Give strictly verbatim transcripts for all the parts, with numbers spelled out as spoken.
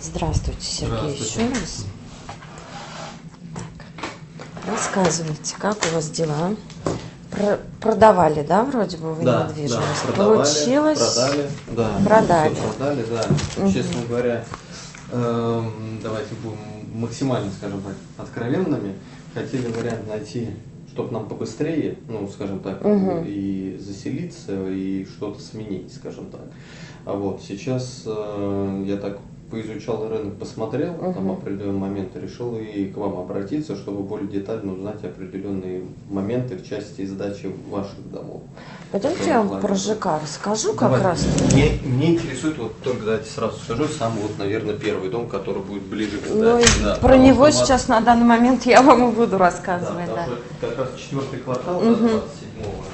Здравствуйте, Сергей, еще раз. Так, рассказывайте, как у вас дела? Про продавали, да, вроде бы вы да, недвижимость? Да, продавали, Получилось? продали, да. Продали. Все продали, да. Угу. Честно говоря, э, давайте будем максимально, скажем так, откровенными. Хотели вариант найти, чтобы нам побыстрее, ну, скажем так, угу. и заселиться, и что-то сменить, скажем так. А вот сейчас э, я так поизучал рынок, посмотрел, uh-huh. там определенные моменты, решил и к вам обратиться, чтобы более детально узнать определенные моменты в части сдачи ваших домов. Пойдемте я вам про ЖК расскажу как Давайте. раз. Мне, мне интересует, вот только давайте сразу скажу, сам вот, наверное, первый дом, который будет ближе к сдаче. Ну, да, про него вас... сейчас на данный момент я вам и буду рассказывать. Да, да. Как раз четвертый квартал, uh-huh. да, двадцать седьмого.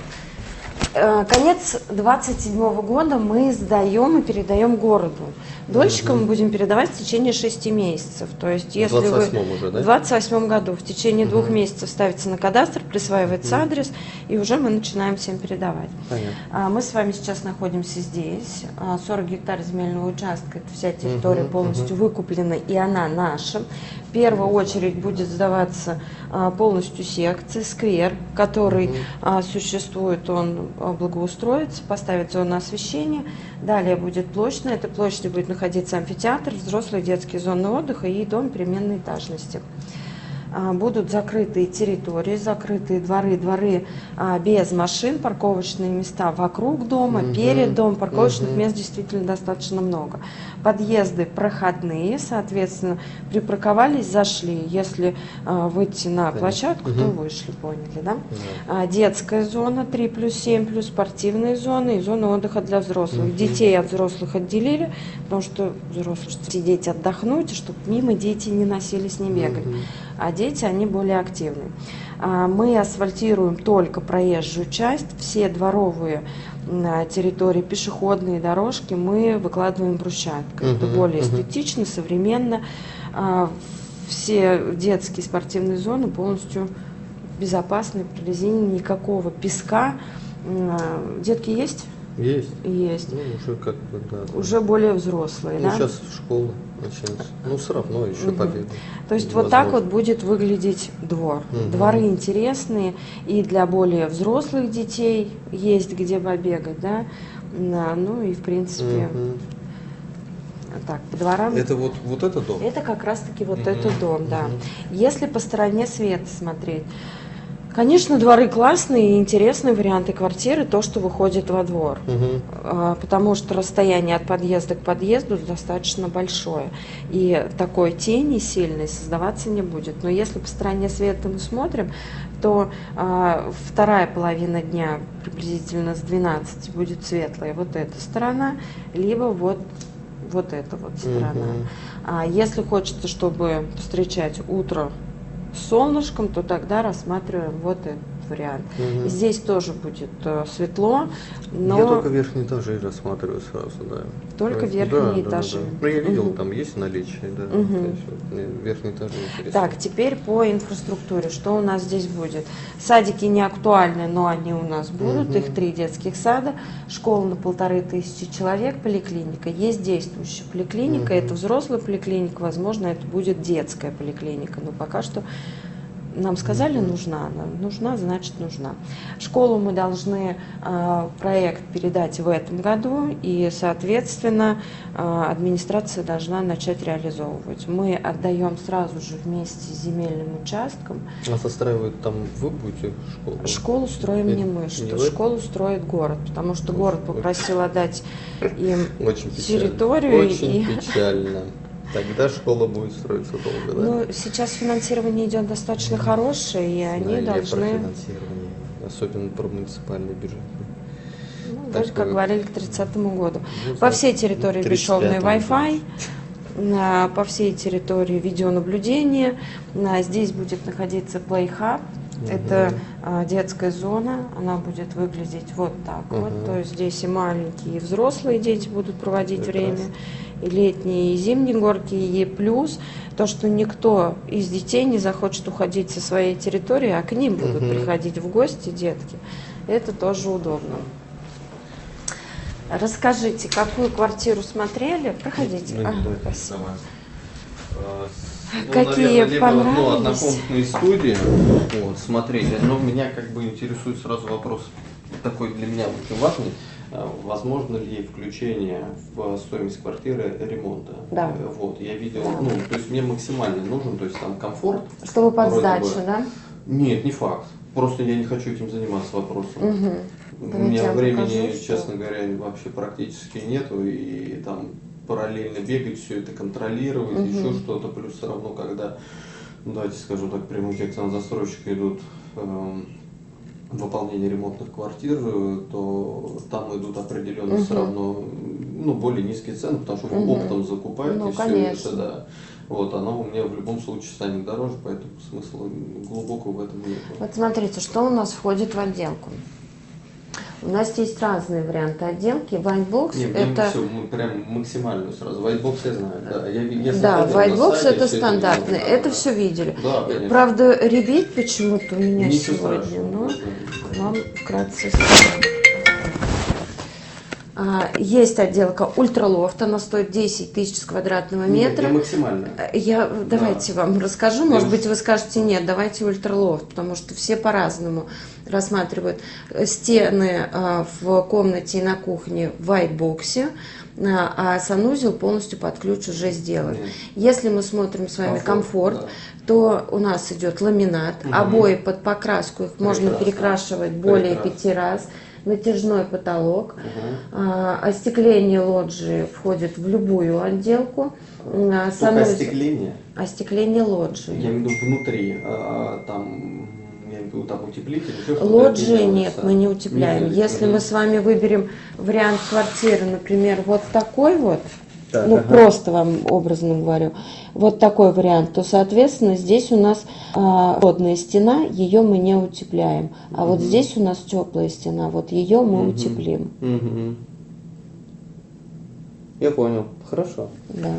Конец двадцать седьмого года мы сдаем и передаем городу. Дольщикам угу. мы будем передавать в течение шести месяцев. То есть, если в двадцать восьмом вы уже, да? в двадцать восьмом году в течение угу. двух месяцев ставится на кадастр, присваивается угу. адрес, и уже мы начинаем всем передавать. Понятно. Мы с вами сейчас находимся здесь. сорок гектар земельного участка, это вся территория угу. полностью угу. выкуплена, и она наша. В первую очередь будет сдаваться полностью секция, сквер, который угу. существует, он благоустроится, поставит зону освещения. Далее будет площадь, на этой площади будет находиться амфитеатр, взрослые детские зоны отдыха и дом переменной этажности. Будут закрытые территории, закрытые дворы, дворы а, без машин, парковочные места вокруг дома, uh-huh. перед домом, парковочных uh-huh. мест действительно достаточно много. Подъезды проходные, соответственно, припарковались, зашли. Если а, выйти на площадку, uh-huh. то вышли, поняли, да? Uh-huh. А, детская зона три плюс семь плюс спортивные зоны и зона отдыха для взрослых. Uh-huh. Детей от взрослых отделили, потому что взрослые сидеть отдохнуть, чтобы мимо дети не носились, не бегали. Uh-huh. А дети, они более активны. Мы асфальтируем только проезжую часть, все дворовые территории, пешеходные дорожки мы выкладываем брусчаткой. Uh-huh, Это более uh-huh. эстетично, современно. Все детские спортивные зоны полностью безопасны, прорезинены, никакого песка. Детки есть? Есть. Есть. Ну, уже как бы, да. Уже более взрослые, ну, да? Сейчас школа начнется. Ну, все равно еще угу. победа. То есть вот так вот будет выглядеть двор. Угу. Дворы интересные и для более взрослых детей есть где побегать, да? Ну и в принципе... Угу. Так, по дворам... Это вот, вот этот дом? Это как раз-таки вот угу. этот дом, да. Угу. Если по стороне света смотреть, конечно, дворы классные и интересные варианты квартиры, то, что выходит во двор, угу. потому что расстояние от подъезда к подъезду достаточно большое, и такой тени сильной создаваться не будет. Но если по стороне света мы смотрим, то а, вторая половина дня приблизительно с двенадцати будет светлая вот эта сторона, либо вот, вот эта вот сторона. Угу. А если хочется, чтобы встречать утро с солнышком, то тогда рассматриваем вот этот вариант. Угу. Здесь тоже будет э, светло, но... Я только верхние этажи рассматриваю сразу, да. Только есть, верхние да, этажи. Да, да. Ну, я видел, угу. там есть наличие, да. Угу. То есть, вот, верхние этажи интересны. Так, теперь по инфраструктуре. Что у нас здесь будет? Садики не актуальны, но они у нас будут. Угу. Их три детских сада, школа на полторы тысячи человек, поликлиника. Есть действующая поликлиника, угу. это взрослая поликлиника, возможно, это будет детская поликлиника, но пока что... Нам сказали, нужна она, нужна, значит нужна. Школу мы должны э, проект передать в этом году, и, соответственно, э, администрация должна начать реализовывать. Мы отдаем сразу же вместе с земельным участком. А застраивать там вы будете школу? Школу строим не мы, что школу строит город, потому что город попросил отдать им очень территорию. Очень и... печально. Тогда школа будет строиться долго, да? Ну, сейчас финансирование идет достаточно mm. хорошее, и они Знаю должны... про финансирование, особенно про муниципальный бюджет. Ну, так, вроде как говорили к тридцатому году. Ну, по всей территории бесшовный Wi-Fi, по всей территории видеонаблюдение. Здесь будет находиться Play Hub. Uh-huh. Это а, детская зона, она будет выглядеть вот так uh-huh. вот. То есть здесь и маленькие, и взрослые дети будут проводить Прекрасно. время, и летние, и зимние горки, и плюс то, что никто из детей не захочет уходить со своей территории, а к ним будут uh-huh. приходить в гости детки. Это тоже удобно. Расскажите, какую квартиру смотрели? Проходите. Ну, ага, да, спасибо. давай. Ну, какие наверное, либо, понравились? Ну, однокомнатные студии. Вот, смотрите, но меня как бы интересует сразу вопрос такой для меня очень важный. Возможно ли включение в стоимость квартиры ремонта? Да. Вот, я видел, Да. ну, то есть мне максимально нужен, то есть там комфорт. Чтобы под вроде сдачу, бы. да? Нет, не факт. Просто я не хочу этим заниматься вопросом. Угу. У меня времени, честно говоря, вообще практически нету, и там параллельно бегать, все это контролировать, угу. еще что-то, плюс все равно, когда, ну, давайте скажем так, прямым текстом застройщика идут э, выполнение ремонтных квартир, то там идут определенно угу. все равно, ну, более низкие цены, потому что вы угу. оптом закупаете ну, все конечно. это, да. Вот, оно у меня в любом случае станет дороже, поэтому смысла глубокого в этом нет. Вот смотрите, что у нас входит в отделку. У нас есть разные варианты отделки. Whitebox Нет, это... Все, мы прям максимальную сразу. Whitebox я знаю, да. Я, я да, Whitebox это стандартный, это, это да, все видели. Да, конечно. Правда, ребит почему-то у меня Ничего сегодня, страшного, но вам вкратце скажу. Есть отделка ультралофт, она стоит десять тысяч с квадратного метра. Нет, максимально. Я, давайте да. вам расскажу, может я... быть вы скажете нет, давайте ультралофт, потому что все по-разному рассматривают. Стены в комнате и на кухне в whitebox, а санузел полностью под ключ уже сделан. Нет. Если мы смотрим с вами комфорт, комфорт да. то у нас идет ламинат, угу. обои под покраску, их Прекрасно. можно перекрашивать более Прекрасно. пяти раз. Натяжной потолок, угу. остекление лоджии входит в любую отделку. Только остекление? Остекление лоджии. Я имею в виду внутри, а, там, я имею в виду, там утеплитель? Лоджии нет, мы не утепляем. Не Если угу. мы с вами выберем вариант квартиры, например, вот такой вот, так, ну ага. просто вам образно говорю, вот такой вариант, то, соответственно, здесь у нас холодная а, стена, ее мы не утепляем. А угу. вот здесь у нас теплая стена, вот ее мы угу. утеплим. Угу. Я понял, хорошо. Да.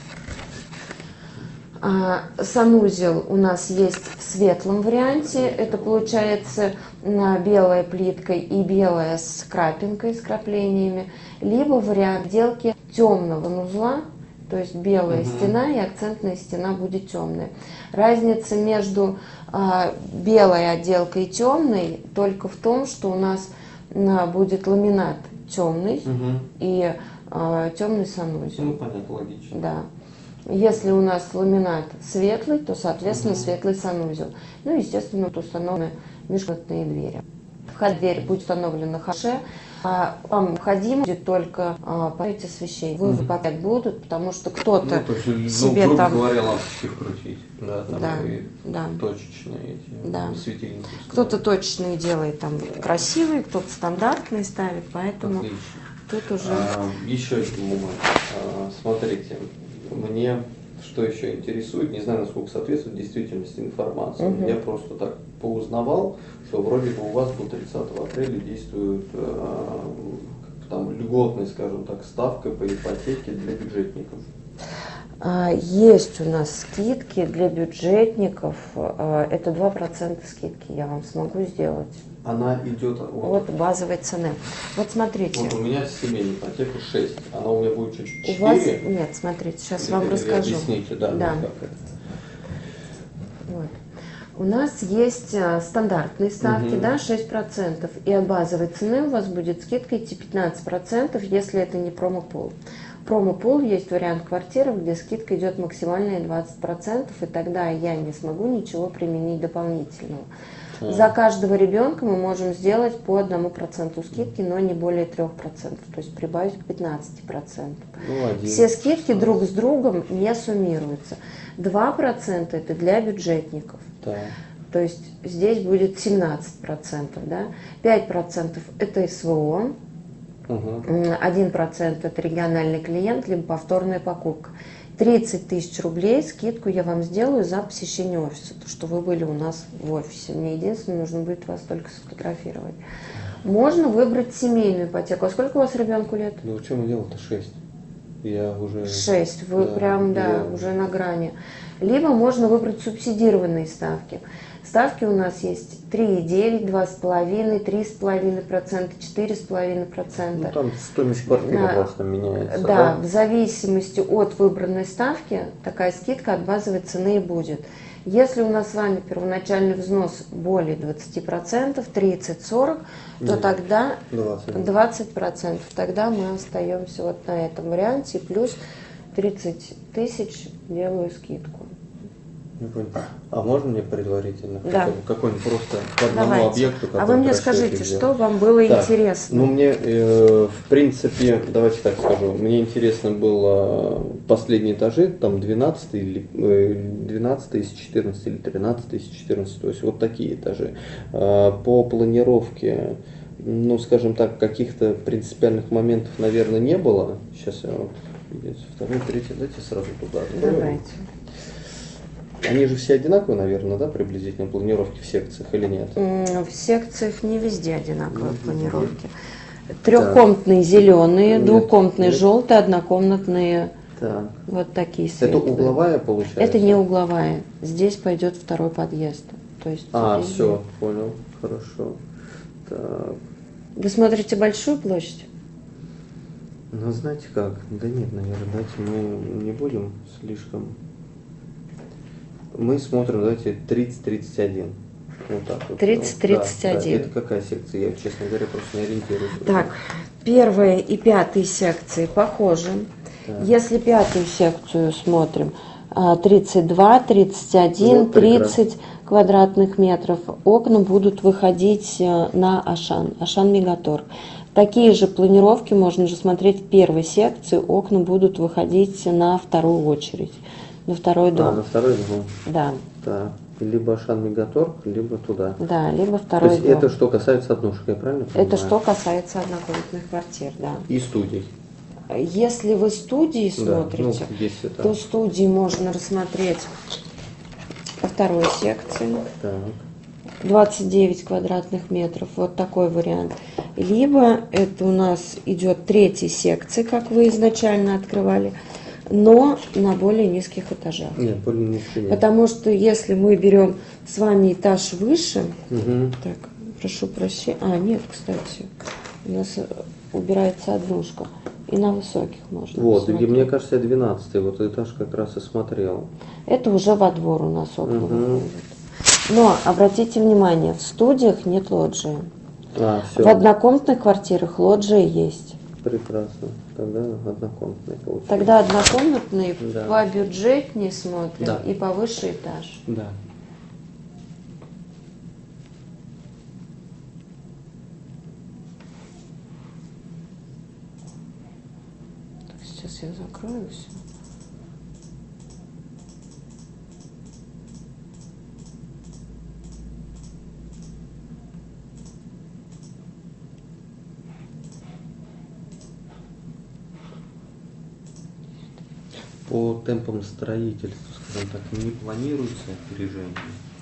А, санузел у нас есть в светлом варианте, это получается белая плитка и белая с крапинкой, с краплениями, либо вариант отделки темного санузла, то есть белая угу. стена и акцентная стена будет темная. Разница между а, белой отделкой и темной только в том, что у нас а, будет ламинат темный угу. и а, темный санузел. Ну, понятно, логично. Да. Если у нас ламинат светлый, то, соответственно, угу. светлый санузел. Ну, естественно, тут установлены межкомнатные двери. Входная дверь будет установлена на хаше. А вам необходимо будет только а, поставить освещение. Вы угу. выпадать будут, потому что кто-то ну, себе грубо там... говоря, лампочки вкрутить. Да, там да, и да. точечные эти да. светильники. Кто-то точечные делает там красивые, кто-то стандартные ставит, поэтому Отлично. тут уже... А, еще один момент. А, смотрите, мне что еще интересует, не знаю, насколько соответствует действительности информации. Угу. Я просто так поузнавал, что вроде бы у вас до тридцатого апреля действует э, там льготная, скажем так, ставка по ипотеке для бюджетников. Есть у нас скидки для бюджетников, это два процента скидки я вам смогу сделать. Она идет от, от базовой цены. Вот смотрите. Вот у меня семейная ипотека шесть, она у меня будет чуть четыре. У вас нет, смотрите, сейчас или, вам или расскажу. Объясните, да. да. Ну, как это. Вот. У нас есть стандартные ставки, угу. да, шесть процентов, и от базовой цены у вас будет скидка идти пятнадцать процентов, если это не промопол. Промопол есть вариант квартиры, где скидка идет максимальная двадцать процентов, и тогда я не смогу ничего применить дополнительного. А. За каждого ребенка мы можем сделать по одному проценту скидки, но не более трех процентов, то есть прибавить к пятнадцати процентам. Ну, все скидки друг с другом не суммируются. два процента это для бюджетников. Да. То есть здесь будет семнадцать процентов, да? пять процентов это СВО, один процент это региональный клиент, либо повторная покупка. тридцать тысяч рублей скидку я вам сделаю за посещение офиса, то, что вы были у нас в офисе. Мне единственное, нужно будет вас только сфотографировать. Можно выбрать семейную ипотеку. А сколько у вас ребенку лет? Ну, в чем дело-то? шесть. Я уже... шесть. Вы да, прям, да, я... уже на грани. Либо можно выбрать субсидированные ставки. Ставки у нас есть три и девять, два с половиной, три с половиной процента, четыре с половиной процента. Ну, там стоимость квартиры Да. просто меняется. Да, Да, в зависимости от выбранной ставки такая скидка от базовой цены и будет. Если у нас с вами первоначальный взнос более двадцати процентов, тридцать-сорок, то Нет, тогда двадцать. двадцать процентов. Тогда мы остаемся вот на этом варианте, плюс тридцать тысяч делаю скидку. Не понял. А можно мне предварительно? Да. Какой-нибудь просто по одному Давайте. объекту? А вы мне скажите, что вам было Так, интересно? Ну, мне, э, в принципе, давайте так скажу, мне интересно было последние этажи, там двенадцать, или, э, двенадцать из четырнадцати или тринадцать из четырнадцати, то есть вот такие этажи. Э, по планировке, ну, скажем так, каких-то принципиальных моментов, наверное, не было. Сейчас я вот, второй, третий, давайте сразу туда. Давайте. Они же все одинаковые, наверное, да, приблизительно, планировки в секциях или нет? М, В секциях не везде одинаковые планировки. Трехкомнатные зеленые, Нет, двухкомнатные нет. желтые, однокомнатные Так. вот такие Это светлые. угловая получается? Это не угловая. Здесь пойдет второй подъезд. То есть А, здесь все, нет. понял, хорошо. Так. Вы смотрите большую площадь? Ну, знаете как? Да нет, наверное, давайте мы не будем слишком... Мы смотрим, давайте, тридцать-тридцать один. Вот так вот. тридцать тридцать Да, да. один. Это какая секция? Я, честно говоря, просто не ориентируюсь. Так, первая и пятая секции похожи. Так. Если пятую секцию смотрим, а, тридцать два, тридцать один, Вот, прекрасно. тридцать квадратных метров, окна будут выходить э, на Ашан, Ашан Мегаторг. Такие же планировки можно же смотреть в первой секции, окна будут выходить на вторую очередь, на второй дом. А, на второй дом. Да, Так. Либо Ашан Мегаторг, либо туда. да, либо То второй есть дом. это что касается однушек, я правильно понимаю? Это что касается однокомнатных квартир, да. И студий. Если вы студии Да, смотрите, ну, здесь это. то студии можно рассмотреть по второй секции. Так. двадцать девять квадратных метров, вот такой вариант. Либо это у нас идет третья секция, как вы изначально открывали, но на более низких этажах. Нет, более низкий нет. Потому что если мы берем с вами этаж выше, Угу. так, прошу прощения, а, нет, кстати, у нас убирается однушка, и на высоких можно Вот, и посмотреть. мне кажется, я двенадцатый, вот этаж как раз и смотрел. Это уже во двор у нас окна Мгм. выходят. Но обратите внимание, в студиях нет лоджии. А, все. В однокомнатных квартирах лоджии есть. Прекрасно. Тогда однокомнатный получается. Тогда однокомнатные Да. по бюджетнее смотрим Да. и повыше этаж. Да. Так, сейчас я закрою все. По темпам строительства, скажем так, не планируется опережение?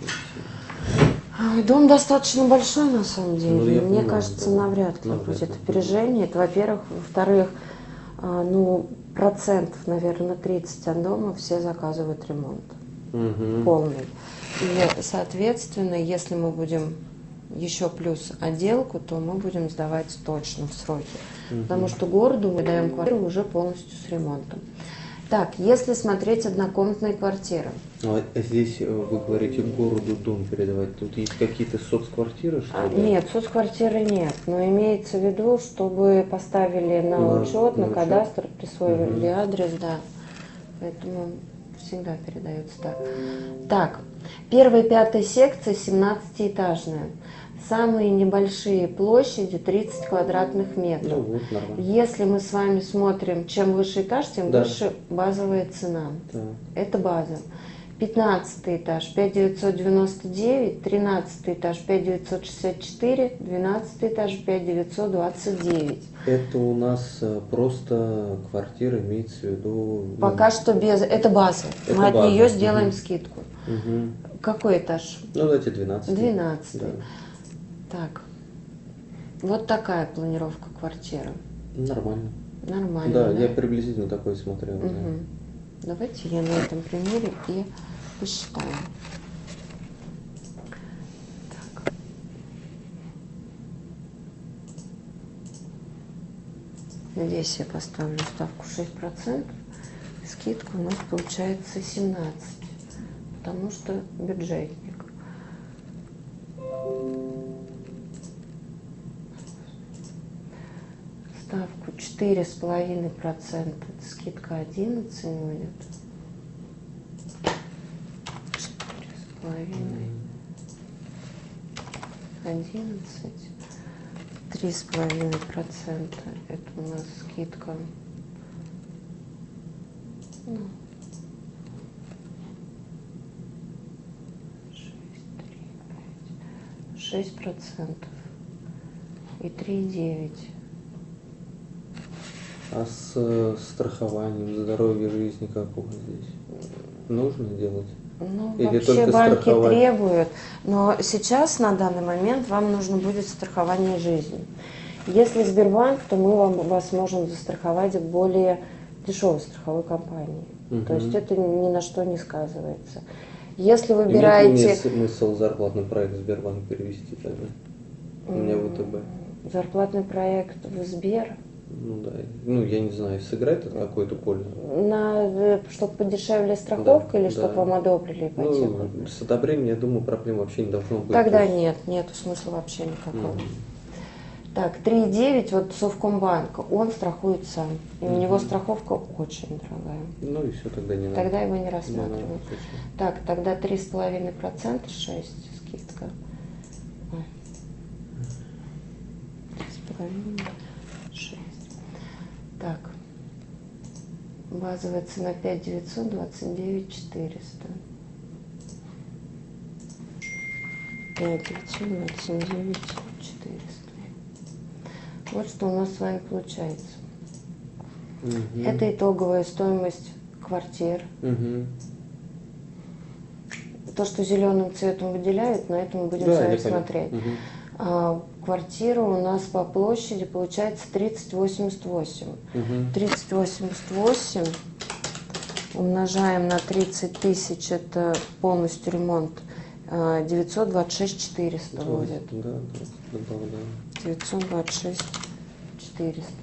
Ой, дом достаточно большой на самом деле. Ну, я Мне понимаю, кажется, да. навряд ли Навряд будет ли. опережение. Это, во-первых. Во-вторых, а, ну, процентов, наверное, тридцать от дома все заказывают ремонт. Угу. Полный. И, соответственно, если мы будем еще плюс отделку, то мы будем сдавать точно в сроки. Мгм. Потому что городу мы даем квартиру уже полностью с ремонтом. Так, если смотреть однокомнатные квартиры. А здесь э, вы говорите городу дом передавать. Тут есть какие-то соцквартиры, что А, ли? Нет, соцквартиры нет, но имеется в виду, чтобы поставили на На- учет, на на учет. кадастр, присвоили Мгм. адрес, да. Поэтому всегда передается так. Так, первая и пятая секция семнадцатиэтажная. Самые небольшие площади тридцать квадратных метров. Ну вот, нормально. Если мы с вами смотрим, чем выше этаж, тем Да. выше базовая цена. Так. Это база. пятнадцатый этаж пять тысяч девятьсот девяносто девять, тринадцатый этаж пять тысяч девятьсот шестьдесят четыре, двенадцатый этаж пять тысяч девятьсот двадцать девять. Это у нас э, просто квартира, имеется в виду... ну, Пока что без... Это база. Это Мы от база. нее сделаем Мгм. скидку. Мгм. Какой этаж? Ну, давайте двенадцать. двенадцатый. Да. Так. Вот такая планировка квартиры. Нормально. Нормально. Да, я приблизительно такой смотрел. да. Мгм. Давайте я на этом примере и посчитаю. Здесь я поставлю ставку шесть процентов. Скидка у нас получается семнадцать, потому что бюджетник. Ставку четыре с половиной процента, скидка одиннадцать будет. Четыре с половиной, одиннадцать. Три с половиной процента. Это у нас скидка. Ну, шесть, три, пять, шесть процентов и три девять. А с э, страхованием здоровья жизни какого здесь нужно делать? Ну, Или вообще только банки страховать? требуют, но сейчас на данный момент вам нужно будет страхование жизни. Если Сбербанк, то мы вам, вас можем застраховать в более дешевой страховой компании. Угу. То есть это ни на что не сказывается. Если выбираете... Имеет ли смысл зарплатный проект в Сбербанк перевести тогда? У меня ВТБ. Зарплатный проект в Сбер? Ну да. Ну, я не знаю, сыграет это какую-то пользу? На, чтобы подешевле страховка, Да, или да. чтобы вам одобрили ипотеку? Ну, с одобрением, я думаю, проблем вообще не должно быть. Тогда То есть- нет, нету смысла вообще никакого. Мгм. Так, три девять, вот Совкомбанк, он страхует сам. И у Мгм. него страховка очень дорогая. Ну и все, тогда не надо. Тогда его не Не надо, рассматривают. зачем? Так, тогда три с половиной процента, шесть скидка. Ой. Три с половиной, шесть. Так. Базовая цена пять девятьсот, двадцать девять четыреста. пять девятьсот, двадцать девять четыреста. Вот что у нас с вами получается. Мгм. Это итоговая стоимость квартир. Мгм. То, что зеленым цветом выделяют, на этом мы будем Да, с вами я понял. смотреть. Мгм. А, квартира у нас по площади получается тридцать восемьдесят восемь. Мгм. тридцать восемьдесят восемь умножаем на тридцать тысяч, это полностью ремонт, а, девятьсот двадцать шесть четыреста будет. Да, да, добавляю. девятьсот двадцать шесть четыреста.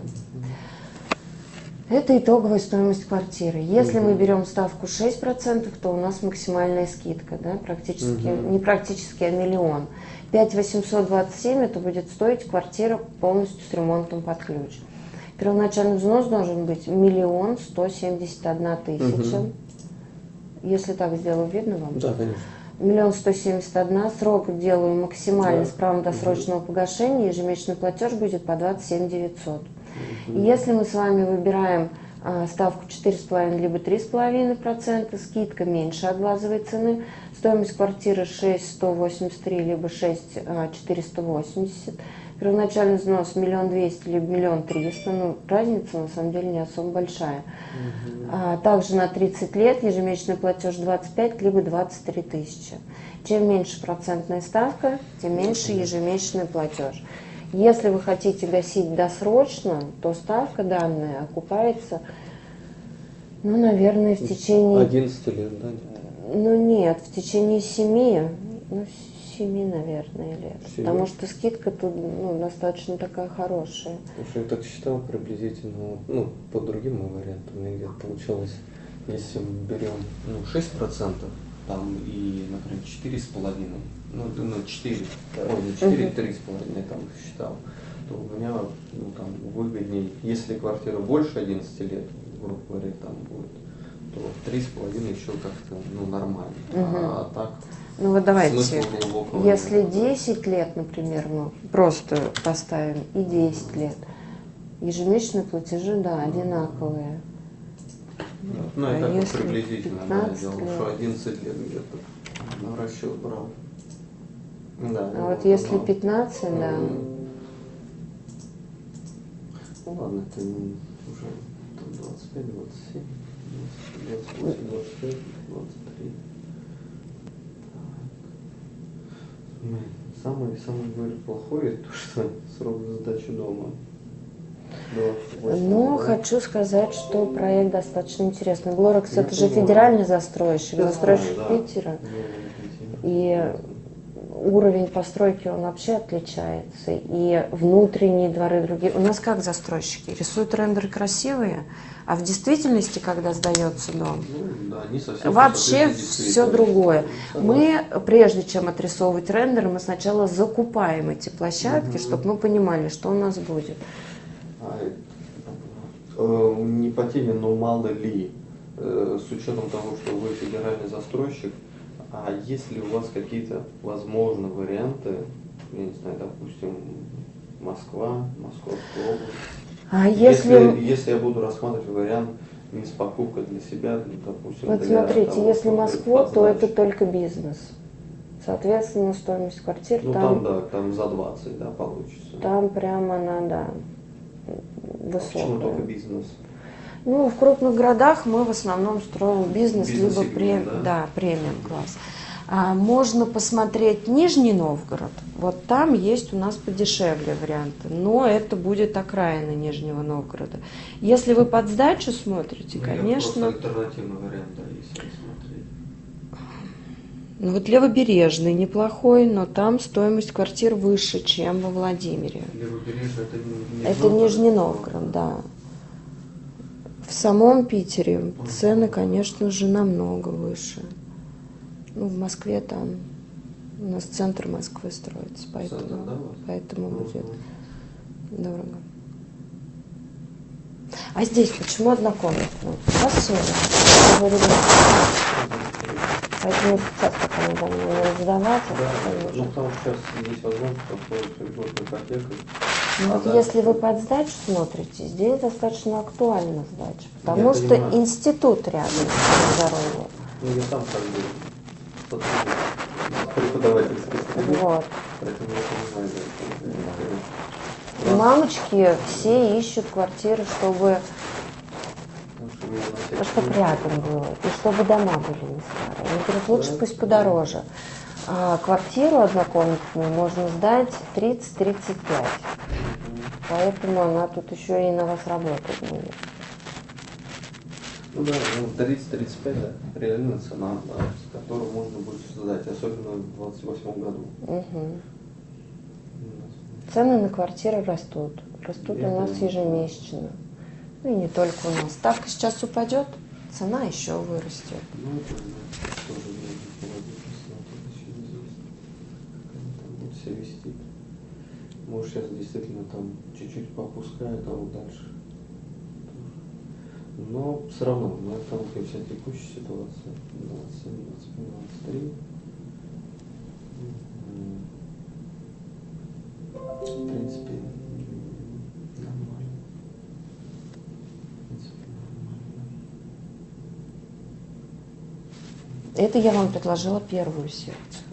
Это итоговая стоимость квартиры. Если Мгм. мы берем ставку шесть процентов, то у нас максимальная скидка, да, практически, Мгм. не практически, а миллион. пять восемьсот двадцать семь это будет стоить квартира полностью с ремонтом под ключ. Первоначальный взнос должен быть миллион сто семьдесят одна тысяча. Мгм. Если так сделаю, видно вам? Да, конечно. Миллион сто семьдесят одна. Срок делаю максимально Да. с правом досрочного погашения. Ежемесячный платеж будет по двадцать семь девятьсот. И если мы с вами выбираем а, ставку четыре с половиной либо три с половиной процента, скидка меньше от базовой цены, стоимость квартиры шесть сто восемьдесят три либо шесть четыреста восемьдесят, первоначальный взнос миллион двести либо миллион триста, ну разница на самом деле не особо большая. А, также на тридцать лет ежемесячный платеж двадцать пять либо двадцать три тысячи. Чем меньше процентная ставка, тем меньше ежемесячный платеж. Если вы хотите гасить досрочно, то ставка данная окупается, ну, наверное, в течение... одиннадцать лет, да? Ну, нет, в течение семи, ну, семи, наверное, лет. Семь. Потому что скидка тут, ну, достаточно такая хорошая. Потому что я так считал приблизительно, ну, по другим вариантам, мне где-то получалось, если мы берем, ну, шесть процентов, там, и, например, четыре с половиной, ну, ну, четыре, ой, не четыре, три с половиной, там, считал, то у меня, ну, там, выгоднее, если квартира больше одиннадцати лет, грубо говоря, там будет, то три с половиной еще как-то, ну, нормально, а так... Ну вот давайте, смысла глубокого если нет. десять лет, например, мы просто поставим и десять лет, ежемесячные платежи, да, одинаковые. Ну, А я так вот если приблизительно, да, пятнадцать делал, лет? что одиннадцать лет где-то на расчет брал. Да, А вот если пятнадцать, пятнадцать, да. Ну ладно, это не- уже там двадцать пять, двадцать семь, двадцать восемь, двадцать пять, двадцать три. Так. Самое, самое, говорю, плохое, то, что срок сдачи дома. двадцать восемь, Но да? хочу сказать, что проект достаточно интересный. Глорекс это же понимаю. федеральный застройщик, Я застройщик знаю, да. Питера. Ну, Питер. И уровень постройки, он вообще отличается. И внутренние дворы другие. У нас как застройщики? Рисуют рендеры красивые, а в действительности, когда сдается дом, Ну, да, не совсем вообще соответствует все другое. действительности. Мы, прежде чем отрисовывать рендеры, мы сначала закупаем эти площадки, Мгм. чтобы мы понимали, что у нас будет. А, э, не по теме, но мало ли, э, с учетом того, что вы федеральный застройщик, а есть ли у вас какие-то, возможно, варианты, я не знаю, допустим, Москва, Московская область? А Если, если, если я буду рассматривать вариант не с покупкой для себя, допустим, вот для смотрите, того, если чтобы Москву, под то это сдачу. только бизнес. Соответственно, стоимость квартир Ну там, там, да, там за двадцать, да, получится. там прямо она, да, А почему только высокая. бизнес? Ну, в крупных городах мы в основном строим бизнес, Бизнес-сегмент, либо прем- да? да, премиум класс. А, можно посмотреть Нижний Новгород. Вот там есть у нас подешевле варианты, но это будет окраина Нижнего Новгорода. Если вы под сдачу смотрите, Ну, я конечно, просто альтернативный вариант, да, если смотреть. ну вот Левобережный неплохой, но там стоимость квартир выше, чем во Владимире. Левобережье это не, не Это Нижний Новгород, да. В самом Питере цены, конечно же, намного выше. Ну, в Москве там у нас центр Москвы строится, поэтому, Центр, да, у вас? поэтому Мгм. будет дорого. А здесь почему однокомнатная? Посыльно. Поэтому сейчас пока надо мной не раздаваться. Да, потому ну что- потому что сейчас есть возможность построить льготную ипотеку. Ну, А вот дальше- если вы под сдачу смотрите, здесь достаточно актуальна сдача, потому Я что понимаю. институт рядом с здоровьем. Ну я сам как бы сотрудник преподавательской среды, Вот. поэтому я понимаю, да, это- И мамочки все ищут квартиры, чтобы, Потому что у меня на всякий чтобы случай- рядом было, и чтобы дома были не старые. Они говорят, лучше Да. пусть подороже. А квартиру однокомнатную можно сдать тридцать-тридцать пять. Поэтому она тут еще и на вас работать будет. Ну да, ну тридцать-тридцать пять, да, реальная цена, да, с которой можно будет создать, особенно в двадцать восьмом году. Мгм. Цены на квартиры растут. Растут Я у нас понимаю. ежемесячно. Ну и не только у нас. Ставка сейчас упадет, цена еще вырастет. Ну, это да, тоже можно положиться на то, еще неизвестно, как они там будут себя вести. Может, сейчас действительно там чуть-чуть поопускают, а вот дальше тоже. Но все равно, мы отталкиваемся от текущей ситуации. двадцать семь, двадцать пять, двадцать три. В принципе, нормально. В принципе, нормально. Это я вам предложила первую секцию.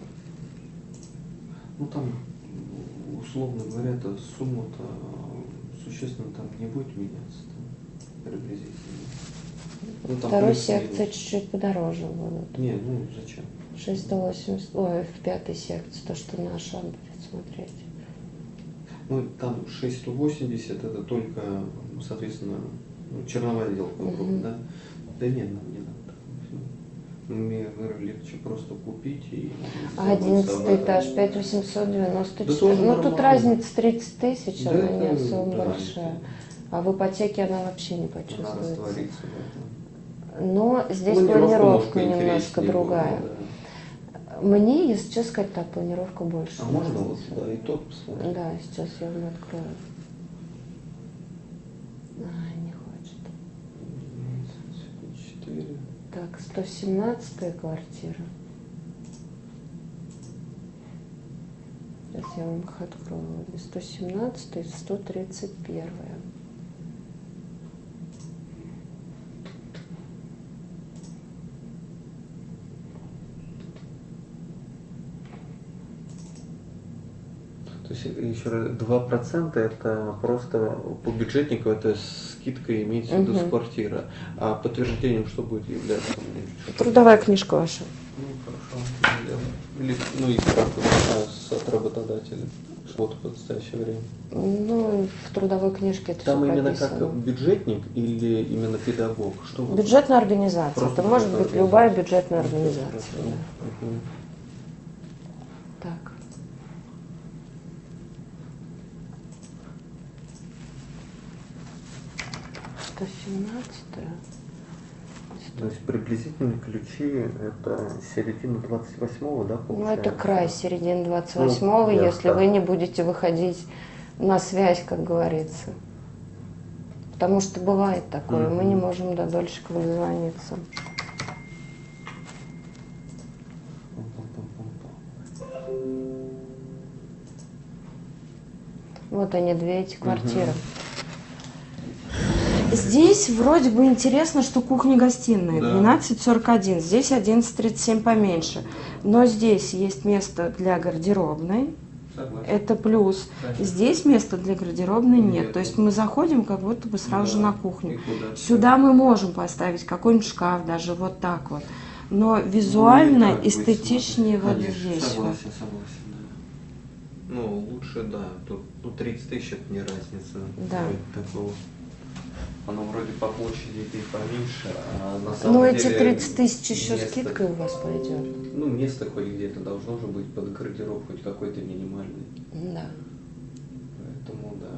Ну там, условно говоря, то сумма-то существенно там не будет меняться, там, приблизительно. Ну, там Второй плюс-минус. секции чуть-чуть подороже будут. Не, ну зачем? шесть сто восемьдесят, ой, в пятой секции, то, что наша будет смотреть. Ну, там шесть сто восемьдесят это только, соответственно, ну, черновая отделка, грубо, Мгм. да? Да нет, нам не надо. Ну, мне говорю, легче просто купить и... А одиннадцатый этаж пять тысяч восемьсот девяносто Да четыре. тоже Ну тут нормально. разница тридцать тысяч, Да, она это, не особо да, большая. это- А в ипотеке она вообще не Она почувствуется. растворится в этом. Но здесь Планировка, планировка может, немножко поинтереснее другая. будет, да. Мне, если честно сказать, так планировка больше. А можно вот нравится. сюда и тот посмотреть? Да, сейчас я вам открою. А, не хочет. четыре. Так, сто семнадцатая квартира. Сейчас я вам их открою. сто семнадцатая и сто тридцать первая. То есть еще раз, два процента это просто по бюджетнику, это скидка имеется в виду Мгм. с квартиры. А подтверждением что будет являться? Мне что-то- Трудовая книжка ваша. Ну хорошо. Или, ну и справка а, с от работодателя. Вот в настоящее время. Ну, в трудовой книжке это Там все именно прописано. как бюджетник или именно педагог? Что вы- Бюджетная организация. Просто Это может бюджетная быть любая организация. бюджетная Окей, организация. хорошо. Да. Мгм. Так, сто семнадцать. То есть приблизительно ключи это середина двадцать восьмого, да, Ну, получается? это край середины двадцать восьмого, Ну, если да. вы не будете выходить на связь, как говорится. Потому что бывает такое, мы не можем до дольщиков дозвониться. Вот они, две эти квартиры. Здесь вроде бы интересно, что кухня-гостиная Да. двенадцать сорок один, здесь одиннадцать тридцать семь поменьше. Но здесь есть место для гардеробной, Согласен. это плюс. Конечно. Здесь места для гардеробной нет. Нет. То есть мы заходим как будто бы сразу же Да. на И кухню. куда? Сюда мы можем поставить какой-нибудь шкаф, даже вот так вот. Но визуально Ну, и так будет эстетичнее вот смотреть. Конечно, здесь. Вот. Согласен, согласен, да. Ну, лучше, да, тут ну, тридцать тысяч это не разница. Да. Вроде такого. Оно вроде по площади и поменьше, а на самом Ну деле... эти тридцать тысяч еще место- скидкой у вас пойдет. Ну, место хоть где-то должно же быть под гардероб, хоть какой-то минимальный. Да. Поэтому, да.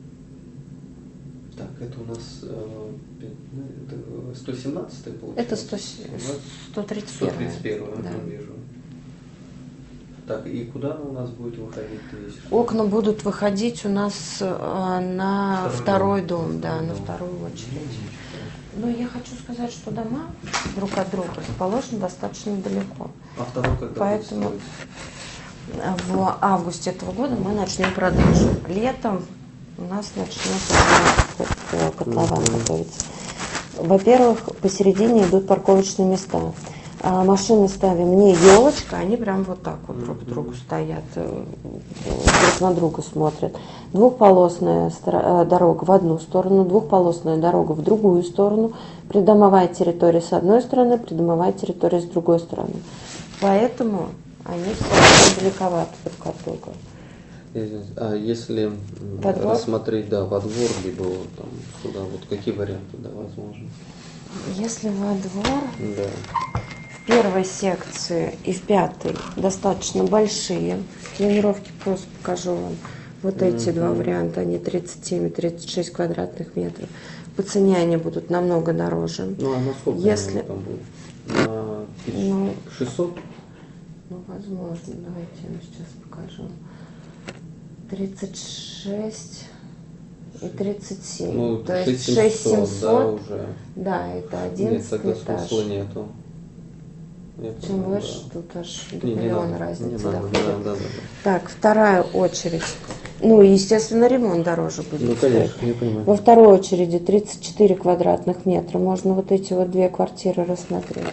Так, это у нас э, пять- ну, это сто семнадцатый получается? Это сто сто тридцать сто тридцать первое. первое, Да. я вижу. Так, и куда она у нас будет выходить? Ты если что? Окна будут выходить у нас э, на Второй второй дом. дом, да, Второй на дом. вторую очередь. Но я хочу сказать, что дома друг от друга расположены достаточно далеко. А второй когда Поэтому- будет строить? В августе этого года мы начнем продажу. Летом у нас начнет котлован готовиться. Во-первых, посередине идут парковочные места. А машины ставим не елочка, они прям вот так вот друг к другу стоят, э, друг на друга смотрят. Двухполосная стро- э, дорога в одну сторону, двухполосная дорога в другую сторону, придомовая территория с одной стороны, придомовая территория с другой стороны. Поэтому они все далековато друг от друга. Извините, а если м, Во двор? рассмотреть, да, во двор, либо вот там сюда, вот какие варианты, да, возможно? Если во двор, Да. в первой секции и в пятой достаточно большие. Планировки просто покажу вам. Вот эти два варианта, они тридцать семь и тридцать шесть квадратных метров. По цене они будут намного дороже. Ну, а на сколько Если- оно там будет? На тысяч Ну, шестьсот? ну, возможно, давайте я вам сейчас покажу. тридцать шесть и тридцать семь. Ну, То есть шесть шесть семьсот, семьсот, да, уже. да, это Нет, одиннадцать тогда этаж. смысла нету. Я Чем понял, выше, да. тут аж до Не, не миллиона надо, разницы не надо, доходит. да, да, да, да. Так, вторая очередь. Ну, естественно, ремонт дороже будет. Ну, стоить. конечно, я понимаю. Во второй очереди тридцать четыре квадратных метра. Можно вот эти вот две квартиры рассмотреть.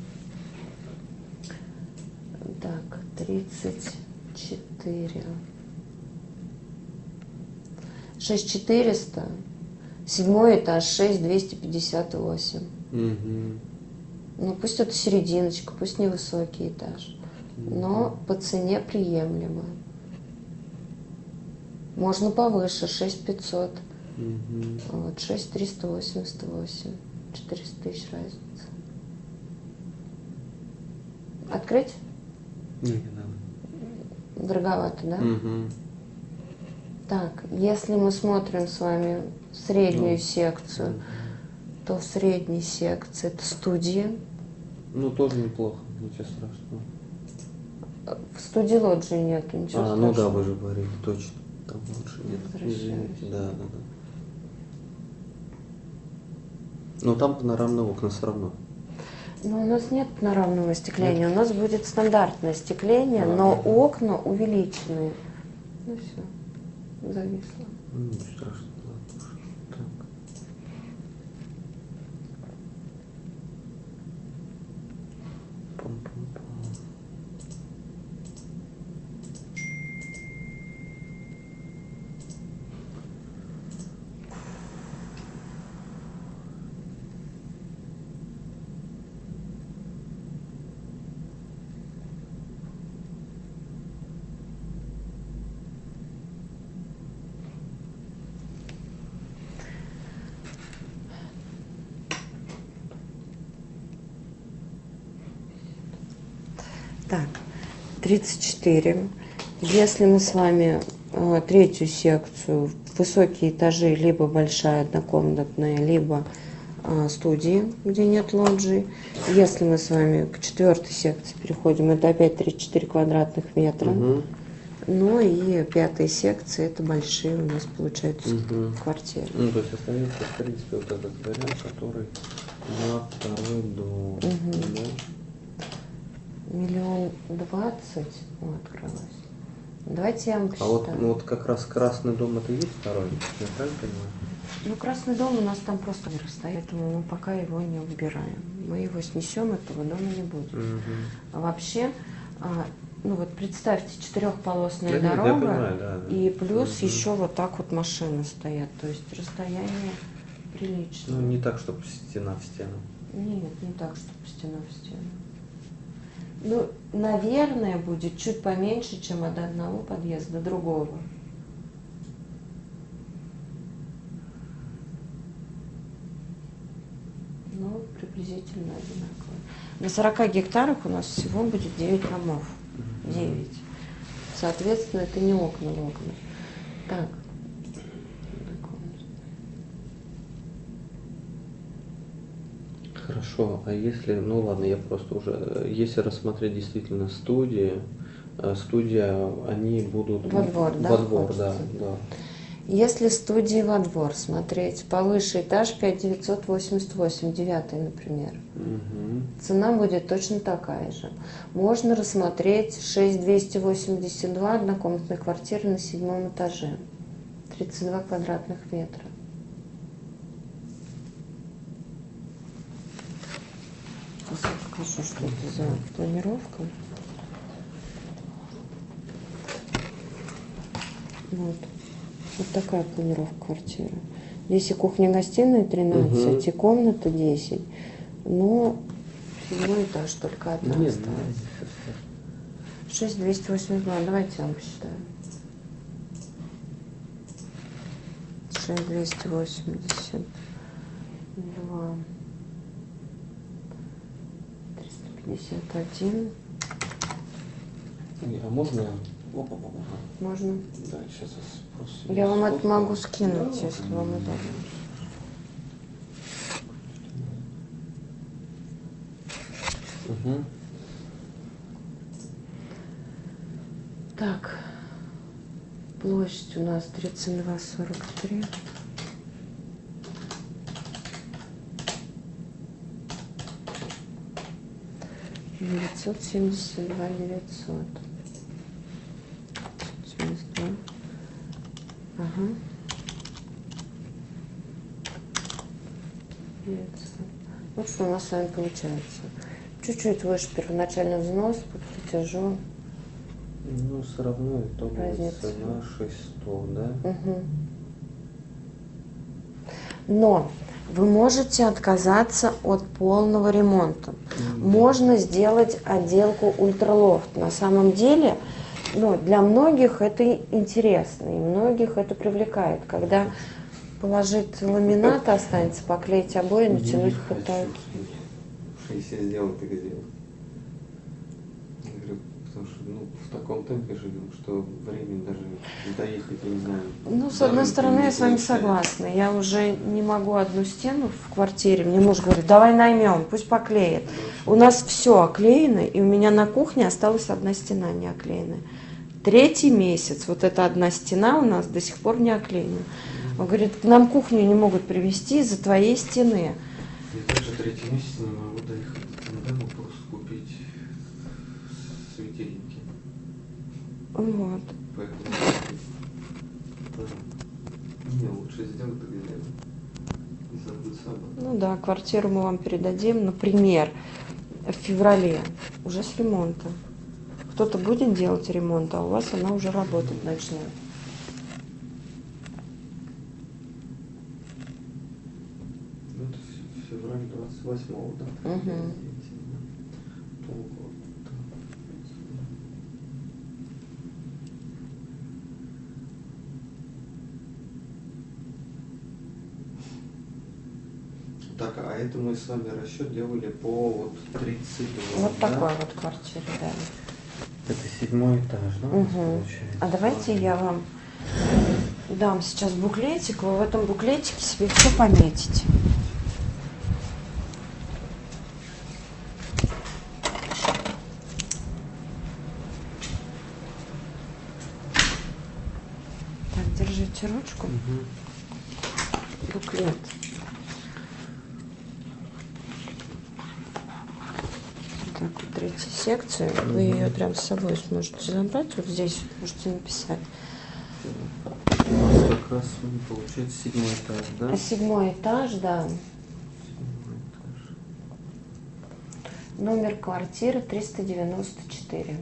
Так, тридцать четыре. шесть четыреста. Седьмой этаж, шесть двести пятьдесят восемь. Мгм. Ну, пусть это серединочка, пусть невысокий этаж. Но по цене приемлемо. Можно повыше, шесть пятьсот. Мгм. Вот, шесть триста восемьдесят восемь. четыреста тысяч разница. Открыть? Не, не надо. Дороговато, да? Мгм. Так, если мы смотрим с вами среднюю Ну, секцию, то в средней секции это студия. Ну, тоже неплохо, ничего страшного. В студии лоджии нету, ничего А, ну да, страшного. вы же говорили, точно. Там лучше нет. Возвращаюсь. Извините, да, да, да. Но там панорамные окна все равно. Но у нас нет панорамного остекления, у нас будет стандартное остекление, но Ага. окна увеличенные. Ну все, зависло. Ну, ничего страшного. ладно уж. Так. Пам-пам-пам. Так, тридцать четыре. Если мы с вами э, третью секцию высокие этажи, либо большая однокомнатная, либо а, студии, где нет лоджии. Если мы с вами к четвертой секции переходим, это опять тридцать четыре квадратных метра. Угу. Ну и пятая секция, это большие у нас получаются Угу. квартиры. Ну, то есть остается, в принципе, вот этот вариант, который на второй дом. Угу. Да? Миллион двадцать, о, открылось. Давайте я вам А посчитаю. вот, ну, вот как раз Красный дом это и есть второй, я правильно понимаю? Ну, Красный дом у нас там просто стоит, поэтому мы пока его не убираем. Мы его снесем, этого дома не будет. Угу. А вообще, а, ну вот представьте, четырехполосная Да нет, я дорога, понимаю, да, да. и плюс Мгм. еще вот так вот машины стоят, то есть расстояние приличное. Ну, не так, чтобы стена в стену. Нет, не так, чтобы стена в стену. Ну, наверное, будет чуть поменьше, чем от одного подъезда до другого. Ну, приблизительно одинаково. На сорока гектарах у нас всего будет девять домов. девять. Соответственно, это не окна в окна. Так. Хорошо, а если, ну ладно, я просто уже, если рассмотреть действительно студии, э, студия, они будут... Во двор, да, Во двор, да, хочется? да. Если студии во двор смотреть, повыше этаж пять тысяч девятьсот восемьдесят восемь, девятый, например. Угу. Цена будет точно такая же. Можно рассмотреть шесть тысяч двести восемьдесят два однокомнатной квартиры на седьмом этаже. тридцать два квадратных метра. Сейчас я покажу, что это за планировка. Вот. Вот такая планировка квартиры. Здесь и кухня-гостиная тринадцать, Угу. и комната десять. Но седьмой этаж только одна Нет, осталась. ну, шесть тысяч двести восемьдесят два. Давайте я вам посчитаю. шесть тысяч двести восемьдесят два. триста пятьдесят один. а можно я... Опа, опа, опа. Можно? Да, сейчас я просто... Я вам это сколько? могу скинуть, Да, если вам удобно. Угу. Так. Площадь у нас тридцать два сорок три. девятьсот семьдесят два девятьсот. семьдесят два. Ага. девятьсот. Вот что у нас с вами получается. Чуть-чуть выше первоначальный взнос по платежу. Ну, все равно итоговая Разница. цена шестьсот, да? Угу. Но вы можете отказаться от полного ремонта. Мгм. Можно сделать отделку ультралофт. На самом деле, ну, для многих это интересно, и многих это привлекает. Когда положить ламинат останется, поклеить обои, натянуть пытаются. Что если я сделал, так и сделал. Я говорю, потому что ну, в таком темпе живем, что времени даже доехать, я не знаю. Ну, с до одной рынка стороны, не я с вами получается. согласна. Я уже не могу одну стену в квартире. Мне муж говорит, давай наймем, пусть поклеит. У нас все оклеено, и у меня на кухне осталась одна стена не оклеенная. Третий месяц, вот эта одна стена у нас до сих пор не оклеена. Он говорит, к нам кухню не могут привезти из-за твоей стены. Я также третий месяц не могу доехать до Тандема, просто купить светильники. Вот. Поэтому да. Не, лучше сделать, так сделать. И забыться об этом. Ну да, квартиру мы вам передадим, например, в феврале, уже с ремонтом. Кто-то будет делать ремонт, а у вас она уже работать начнет. Ну, это фе- февраль двадцать восьмого, да? Мгм. Полгода. Так, а это мы с вами расчет делали по вот тридцать два. Вот да? такой вот квартире, да. Это седьмой этаж, да? у нас Угу. получается? А давайте я вам дам сейчас буклетик, вы в этом буклетике себе все пометите. Так, держите ручку. Угу. Буклет. Так, вот третья секция. Угу. Вы ее прям с собой сможете забрать. Вот здесь вот можете написать. У нас как раз получается седьмой этаж, да? Седьмой этаж, да. Седьмой этаж. Номер квартиры триста девяносто четыре.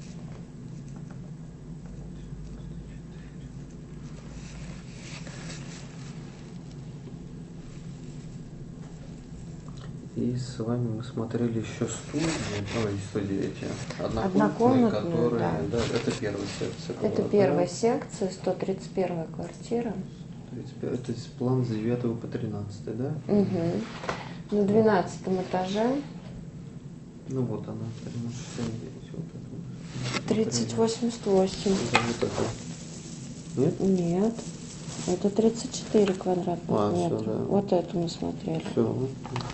И с вами мы смотрели еще студии, ой, студии эти, однокомнатные, однокомнатные, которые, да. да, это первая секция. Это была, первая да? секция, сто тридцать первая квартира. тридцать пять, это план с девятого по тринадцатый, да? Угу. На двенадцатом этаже. Ну вот она, тринадцать шестьдесят девять, вот это. тридцать восемьдесят восемь. Да, вот это. Нет? Нет. Это тридцать четыре квадратных А, метра. всё, да. Вот это мы смотрели. Все. Вот.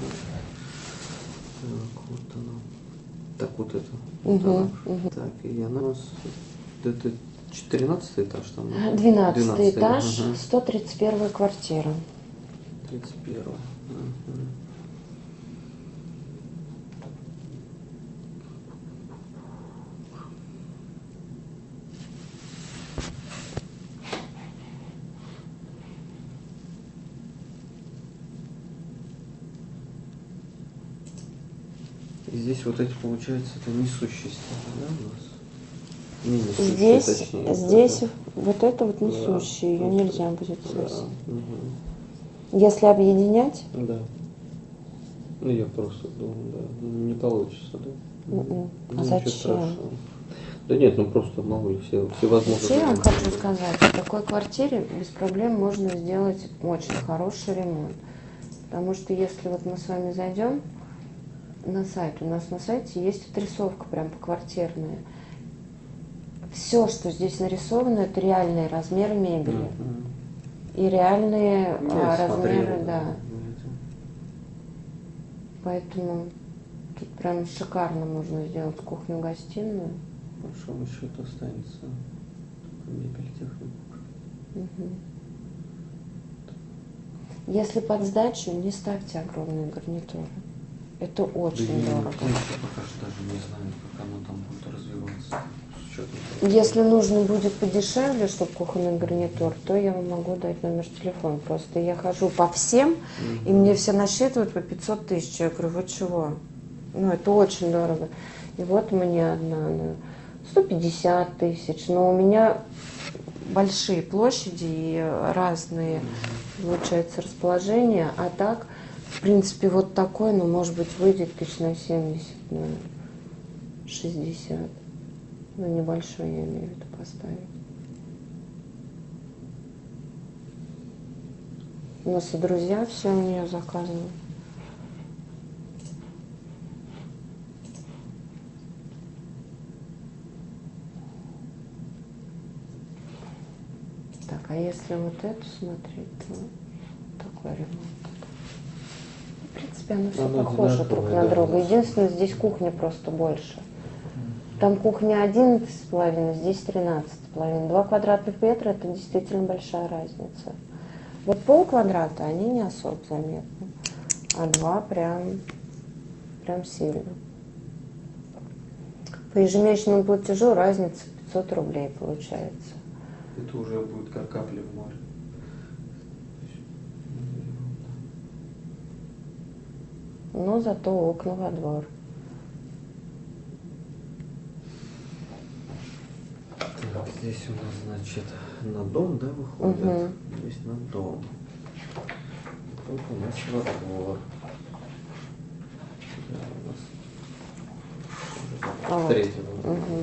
Так, вот она. Так, вот это. Вот Угу, она. угу. Так, и она у нас, это четырнадцатый этаж там? да? Двенадцатый этаж, Ага. сто тридцать первая квартира. тридцать первый. Ага. Здесь вот эти, получается, это несущие стены, да, у нас? Не несущие, Здесь, точнее, здесь это. вот это вот Да, несущие, ее вот нельзя это. будет Да, сносить. угу. Если объединять, Да. Ну, я просто думал, да, не получится, да? м-м. Ну, А ничего зачем? страшного. Да нет, ну просто мало ли все, все возможные. Вообще, я вам хочу сказать, в такой квартире без проблем можно сделать очень хороший ремонт. Потому что если вот мы с вами зайдем на сайт, у нас на сайте есть отрисовка прям поквартирная. Все, что здесь нарисовано, это реальные размеры мебели. Угу. И реальные Я а, размеры, смотрел, да. да. Поэтому тут прям шикарно можно сделать кухню-гостиную. По большому счету останется только мебель, техника. Угу. Если под сдачу, не ставьте огромные гарнитуры. Это очень да я, дорого. Я пока что даже не знаю, как оно там будет развиваться. С учетом того, Если нужно будет подешевле, чтобы кухонный гарнитур, то я вам могу дать номер телефона. Просто я хожу по всем, Угу. и мне все насчитывают по пятьсот тысяч. Я говорю, вы чего? Ну, это очень дорого. И вот мне одна, она сто пятьдесят тысяч. Но у меня большие площади и разные, получается, расположения. А так, в принципе, вот такой, ну, может быть, выйдет тысяч на семьдесят, на шестьдесят. Ну, небольшой, я имею в виду, поставить. У нас и друзья все у нее заказывают. Так, а если вот эту смотреть, то такой ремонт. В принципе, оно все Оно похоже друг одинаковое, на да, друга. да. Единственное, здесь кухня просто больше. Там кухня одиннадцать с половиной, здесь тринадцать с половиной. Два квадратных метра – это действительно большая разница. Вот пол квадрата, они не особо заметны, а два прям, прям сильно. По ежемесячному платежу разница пятьсот рублей получается. это уже будет как капля в море. Но зато окна во двор. Так, здесь у нас, значит, на дом, да, выходит? Угу. Здесь на дом. Тут у нас во двор. Да, у нас А вот. третьего. Угу.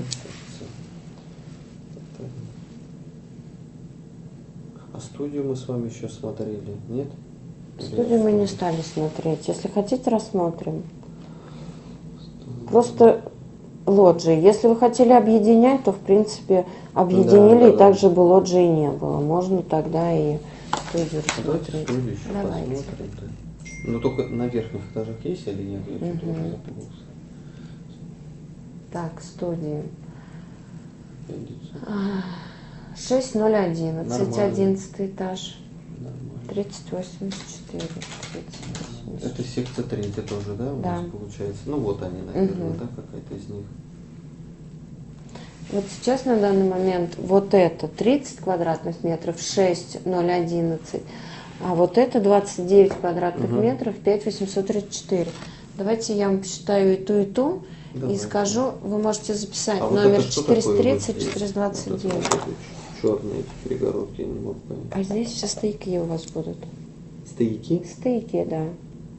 А студию мы с вами еще смотрели, нет? Студию мы не стали смотреть. Если хотите, рассмотрим. Просто лоджии. Если вы хотели объединять, то в принципе объединили, Да, да, и да. также бы лоджии не было. Можно тогда и студию А давайте рассмотреть. студию еще Давайте. посмотрим. Да. Ну только на верхних этажах есть или нет? Я что-то Мгм. уже запутался. Так, студии. Пятьдесят. шесть ноль одиннадцать, Нормально. одиннадцатый этаж. Нормально. тридцать восемьдесят четыре. тридцать восемьдесят Это секция третья тоже, да, у Да. нас получается? Ну вот они, наверное, Мгм. да, какая-то из них. Вот сейчас на данный момент вот это тридцать квадратных метров, шесть ноль одиннадцать, а вот это двадцать девять квадратных Мгм. метров, пять восемьсот тридцать четыре. Давайте я вам посчитаю и ту, и ту, и Давайте. скажу, вы можете записать А вот номер это что такое четыреста тридцать, вот здесь? четыреста двадцать Вот это девять. вот эти черные эти перегородки, я не могу понять. А здесь все стейки у вас будут. Стояки? Стейки, да.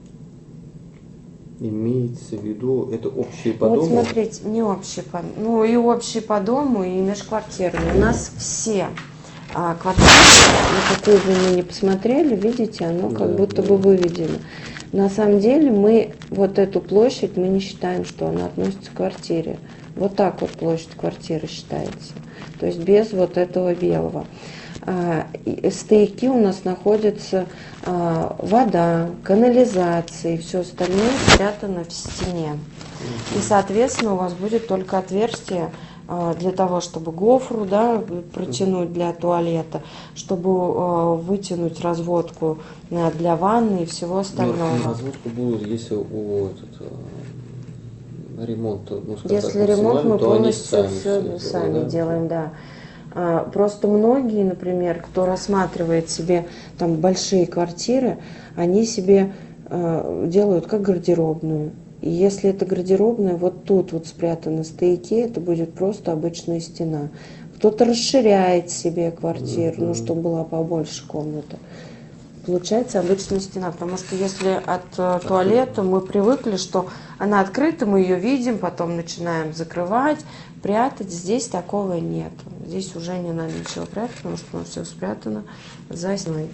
Имеется в виду, это общие по Вот дому? смотрите, не общие по, ну и общие по дому, и межквартирные. У нас все а, квартиры, на какую бы мы ни посмотрели, видите, оно как Да, будто да. бы выведено. На самом деле мы вот эту площадь, мы не считаем, что она относится к квартире. Вот так вот площадь квартиры считается. То есть без вот этого белого. А, и стояки у нас находятся а, вода, канализация и все остальное спрятано в стене. И, соответственно, у вас будет только отверстие а, для того, чтобы гофру, да, протянуть для туалета, чтобы а, вытянуть разводку а, для ванны и всего остального. Ну, разводку будут, если у этот, а, ремонт, ну, скажем Если так, ремонт, мы максимальный, то они полностью сами все делают, сами да? делаем, да. А, Просто многие, например, кто рассматривает себе там большие квартиры, они себе а, делают как гардеробную. И если это гардеробная, вот тут вот спрятаны стояки, это будет просто обычная стена. Кто-то расширяет себе квартиру, ну, Мгм. чтобы была побольше комната. Получается обычная стена, потому что если от э, туалета мы привыкли, что она открыта, мы ее видим, потом начинаем закрывать, прятать. Здесь такого нет. Здесь уже не надо ничего прятать, потому что все спрятано за стеной.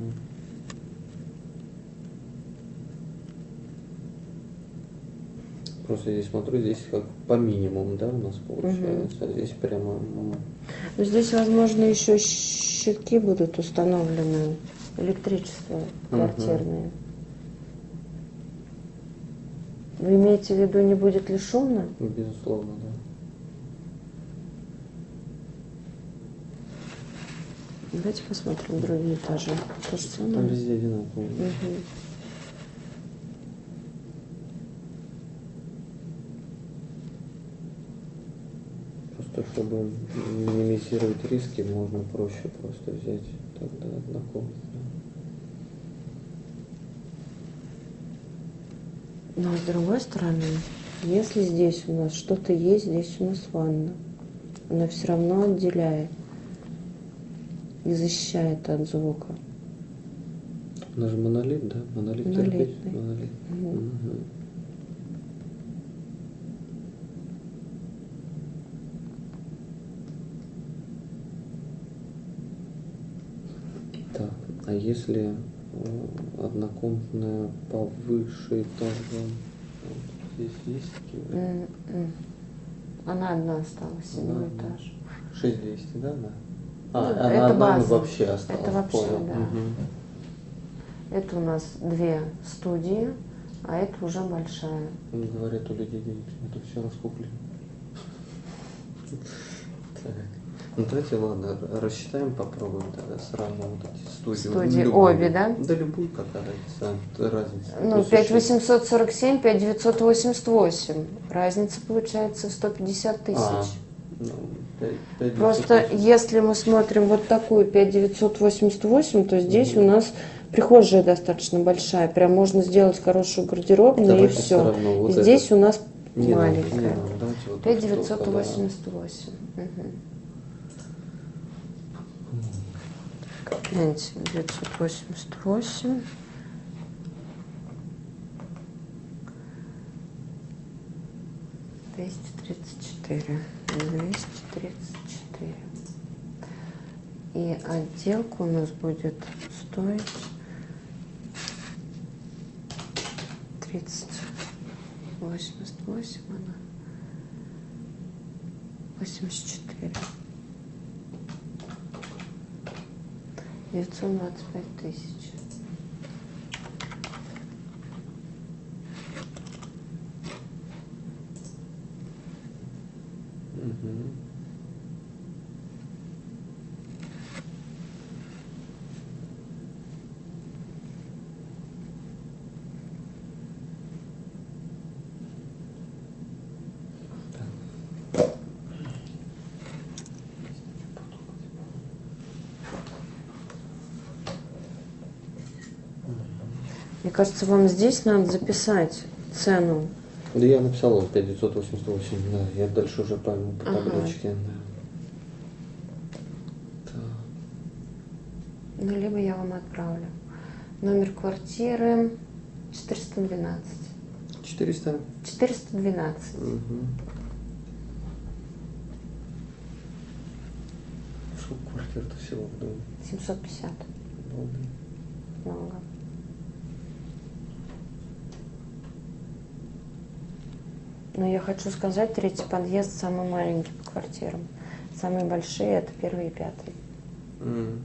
Просто здесь смотрю, здесь как по минимуму, да, у нас получается. А здесь прямо, ну, Но здесь, возможно, еще щитки будут установлены, электричество квартирное. Вы имеете в виду, не будет ли шумно? безусловно, да. Давайте посмотрим другие этажи. То же Там самое. везде одинаково. Мгм. Просто чтобы минимизировать риски, можно проще просто взять тогда однокомнатную. Но с другой стороны, если здесь у нас что-то есть, здесь у нас ванна. Она все равно отделяет и защищает от звука. Она же монолит, да? Монолит Монолитный. терпеть? Монолит. Мгм. Мгм. Так, а если э, однокомнатная повыше этажом, вот здесь есть такие варианты? М-м. Она одна осталась, седьмой Одна, да. этаж. шесть двести, да, да? Ну, А, это она одна база. вообще осталась. Это вообще, понял. да. Мгм. Это у нас две студии, а это уже большая. Говорят, у людей денег нету, все раскуплено. Так. Ну давайте, ладно, рассчитаем, попробуем тогда сравним вот эти студии. Студии Любую. обе, да? Да любую, какая разница. разница Ну, такой пять существенной. восемьсот сорок семь, пять девятьсот восемьдесят восемь. Разница получается сто пятьдесят тысяч. А, ну, пять- пять Просто девятьсот. если мы смотрим вот такую пять девятьсот восемьдесят восемь, то здесь у нас прихожая достаточно большая. Прям можно сделать хорошую гардеробную Давайте и всё все. равно вот И здесь это. у нас Не надо, не маленькая. надо, давайте вот пять так девятьсот только, да. восемьдесят восемь. Мгм. пять девятьсот восемьдесят восемь. двести тридцать четыре. двести тридцать четыре. И отделка у нас будет стоить тридцать восемьдесят восемь. Она. восемьдесят четыре. девятьсот двадцать пять тысяч. Угу. Мне кажется, вам здесь надо записать цену. Да я написал он пять тысяч девятьсот восемьдесят восемь, да, я дальше уже по, по Ага. табличке, да. Так. Ну, либо я вам отправлю. Номер квартиры четыреста двенадцать. четыреста? четыреста двенадцать. Угу. Сколько квартир-то всего в доме? семьсот пятьдесят. Обалдеть. Много. Но я хочу сказать, третий подъезд самый маленький по квартирам. Самые большие это первый и пятый. М.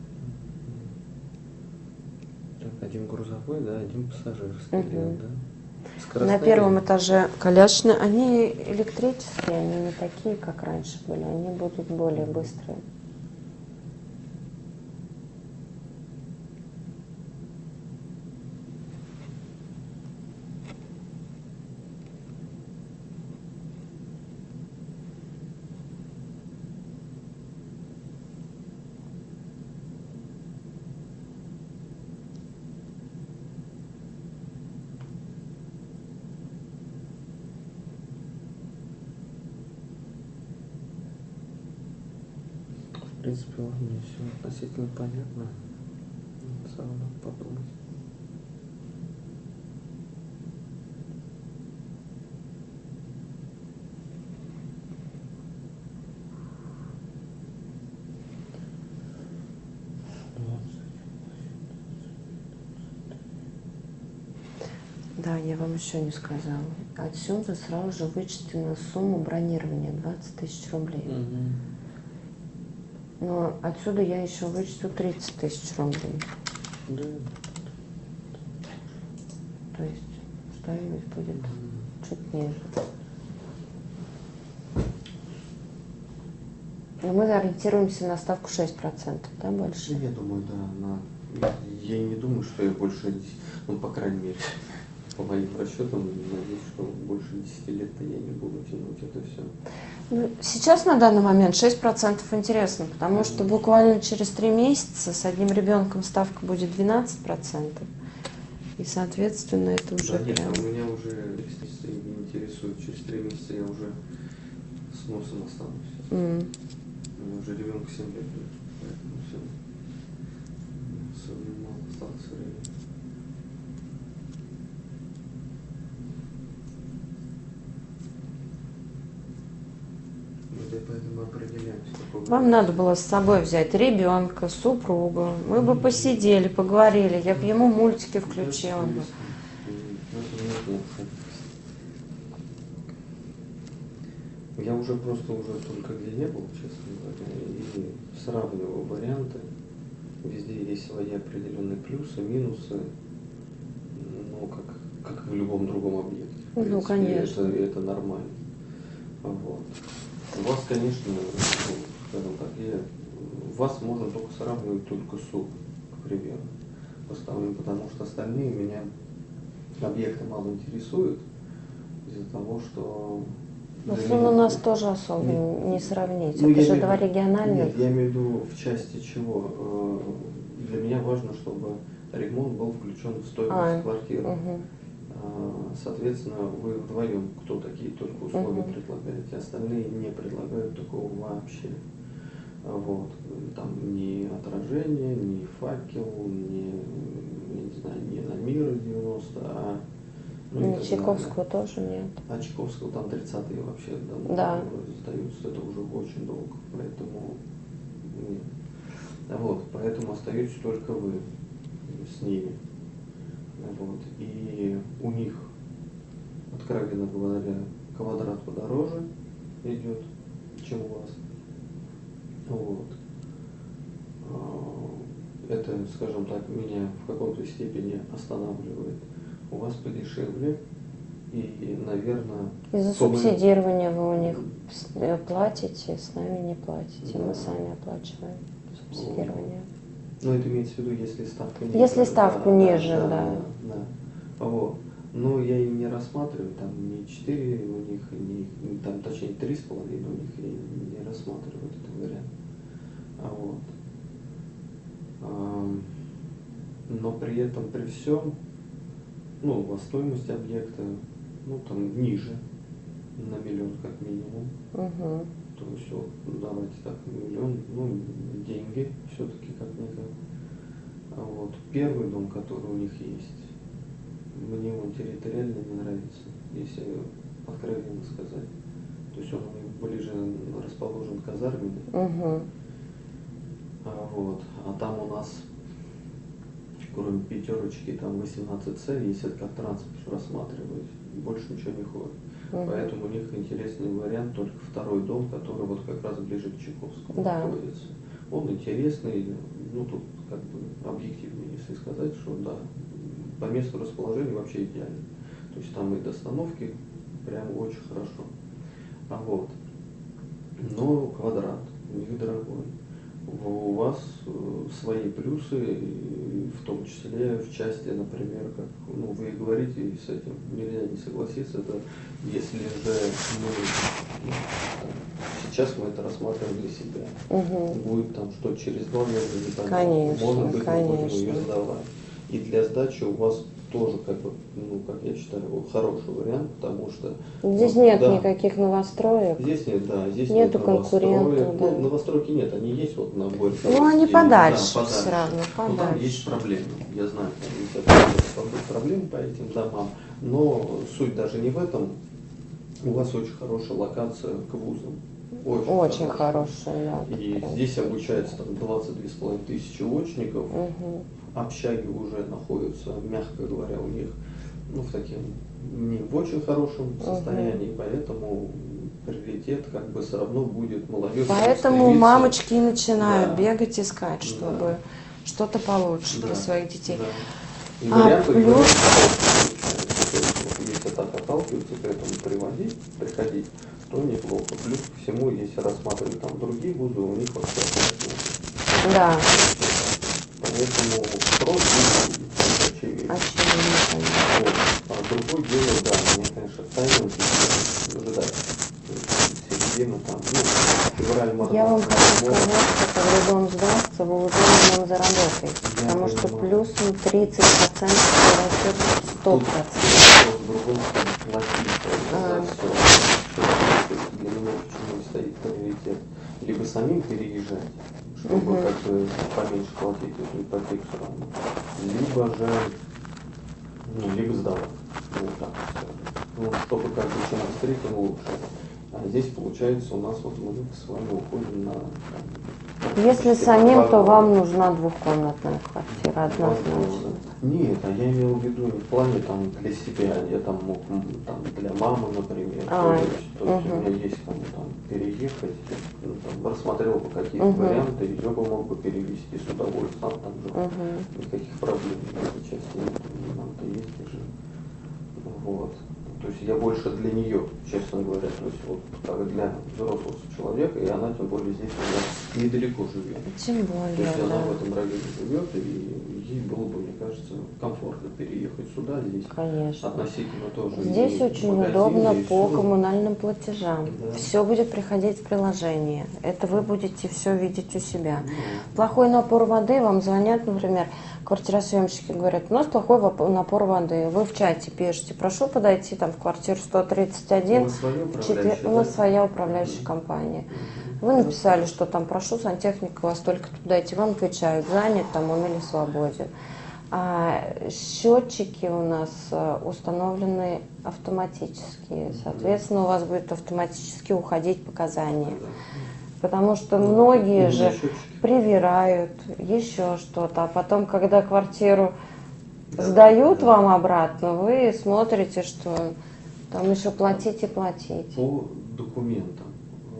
Так, один грузовой, да, один пассажирский, Мгм. да. На Скоростная первом линия. этаже колясочные. Они электрические, они не такие, как раньше были. Они будут более быстрые. В принципе, ладно, мне все относительно понятно. В целом надо подумать. Да, я вам еще не сказала. Отсюда сразу же вычтена сумма бронирования двадцать тысяч рублей. Угу. Но отсюда я еще вычту тридцать тысяч рублей. Да. То есть стоимость будет Мгм. чуть ниже. Но мы ориентируемся на ставку шесть процентов, да, больше? Я думаю, да, на... я не думаю, что я больше, ну, по крайней мере, по моим расчетам, надеюсь, что больше десяти лет-то я не буду тянуть это все. Ну, сейчас на данный момент шесть процентов интересно, потому что буквально через три месяца с одним ребенком ставка будет двенадцать процентов. И, соответственно, это уже Да нет, прям... а меня уже месяца не интересует. Через три месяца я уже с носом останусь. М. У меня уже ребенку семь лет будет, поэтому все. Особенно мало осталось времени. Вот и поэтому определяемся. какого Вам варианта. надо было с собой взять ребенка, супругу. Мы бы посидели, поговорили. Я бы ему мультики включила бы. Я уже просто уже только где не был, честно говоря, и сравнивал варианты. Везде есть свои определенные плюсы, минусы, ну, как, как в любом другом объекте. В Ну, принципе, конечно. Это, это нормально. Вот. У вас, конечно, ну, скажем так, я, вас можно только сравнивать только с СУП, к примеру. Поставлю, потому что остальные меня объекты мало интересуют из-за того, что... Ну, для сын меня- у нас тоже особо Нет. не сравнить. Ну, Это я же имею два в виду- региональных. Нет, я имею в виду в части чего. Э, Для меня важно, чтобы ремонт был включен в стоимость А, квартиры. Мгм. Э, Соответственно, вы вдвоем, кто такие только условия Мгм. предлагаете, остальные не предлагают такого вообще. Вот. Там ни отражение, ни факел, ни, я не знаю, ни на мир девяносто, а ну, и Ну, так Чайковского далее. тоже нет. А Чайковского там тридцатые вообще давно Да. сдаются, это уже очень долго, поэтому нет. Вот, поэтому остаетесь только вы с ними. Вот. И у них, откровенно говоря, квадрат подороже идет, чем у вас. Вот. Это, скажем так, меня в какой-то степени останавливает. У вас подешевле, и, наверное... Из-за субсидирования вы у них платите, с нами не платите, да. Мы сами оплачиваем субсидирование. Ну, это имеется в виду, если ставка ниже. Если ставку да, ниже, да. да. да, да. Вот. Но я и не рассматриваю, там, не четыре у них, не, там, точнее, три с половиной у них, я не рассматриваю этот вариант. А вот. А, но при этом, при всем, ну, во стоимость объекта, ну, там, ниже, на миллион как минимум. Угу. То есть, вот, давайте так, миллион, ну, деньги все-таки как-никак. А вот первый дом, который у них есть, мне он территориально не нравится, если откровенно сказать. То есть он у них ближе расположен к казарме. Угу. А, вот. А там у нас, кроме пятерочки, там восемнадцать С, если это как транспорт рассматривать, больше ничего не ходит. Угу. Поэтому у них интересный вариант только второй дом, который вот как раз ближе к Чайковскому да. находится. Он интересный, ну тут как бы объективно, если сказать, что да, по месту расположения вообще идеально. То есть там и до остановки прям очень хорошо. А вот. Но квадрат у них дорогой. У вас свои плюсы, в том числе в части, например, как ну, вы говорите, и с этим нельзя не согласиться, это если же мы ну, там, сейчас мы это рассматриваем для себя, угу. будет там что через два года, конечно, может быть, конечно. мы будем ее сдавать. И для сдачи у вас тоже, как бы, ну, как я считаю, хороший вариант, потому что... Здесь вот, нет да, никаких новостроек. Здесь нет, да, здесь нету нет конкурентов. Да. Ну, новостройки нет, они есть вот на Борьке. Ну, они подальше, да, подальше все равно, подальше. Но там есть проблемы, я знаю, там есть проблемы по этим домам, но суть даже не в этом. У вас очень хорошая локация к вузам. Очень, очень хорошая. хорошая, да. И здесь обучается там двадцать две с половиной тысячи очников. Угу. Общаги уже находятся, мягко говоря, у них ну, в таким не в очень хорошем состоянии, угу. Поэтому приоритет как бы все равно будет молодежь. Поэтому мамочки и начинают да. бегать, искать, чтобы да. что-то получше да. для своих детей. Да. И а плюс... Если так отталкиваться к этому приводить, приходить, то неплохо. Плюс ко всему, если рассматривать там другие вузы, у них вообще отлично. Да. Поэтому просто очевидно. Очевидно. Вот. А другое дело, да, мне, конечно, тайминг ожидать. Середина там, ну, февраль, март. Я вам хочу сказать, что когда дом сдастся, вы уже на нем заработаете. Я потому понимаю. Что плюс тридцать процентов растет сто процентов. В другом платить за все. Для меня почему стоит приоритет. Либо самим переезжать, чтобы угу. как бы поменьше платить эту ипотеку все равно. Либо же, ну, либо сдавать. Вот так скажем. Ну, чтобы как бы чем быстрее, тем лучше. А здесь получается у нас вот мы с вами уходим на... Там, если самим, то вам нужна двухкомнатная квартира, однозначно. Нет, а я имел в виду не в плане там для себя, я там мог там, для мамы, например. А, то есть, то есть угу. у меня есть кому там переехать, ну, там, рассмотрел бы какие-то угу. варианты, ее бы мог бы перевести с удовольствием, там же угу. никаких проблем в этой части нет, нам-то есть же. Вот. То есть я больше для нее, честно говоря, то есть вот как для взрослого человека, и она тем более здесь у нас недалеко живет. Тем более, то есть да. она в этом районе живет, и ей было бы, мне кажется, комфортно переехать сюда, здесь конечно. относительно тоже. Здесь очень удобно по все. Коммунальным платежам. Да. Все будет приходить в приложение. Это вы будете все видеть у себя. Да. Плохой напор воды, вам звонят, например, квартиросъемщики говорят, у нас плохой напор воды. Вы в чате пишете, прошу подойти там в квартиру сто тридцать один. У нас своя управляющая компания. Вы написали, что там прошу сантехника вас только туда идти. Вам отвечают, занят там он или свободен. А счетчики у нас установлены автоматически. Соответственно, у вас будет автоматически уходить показания. Потому что многие ну, же привирают, еще что-то. А потом, когда квартиру да, сдают да. вам обратно, вы смотрите, что там еще платить и платить. По документам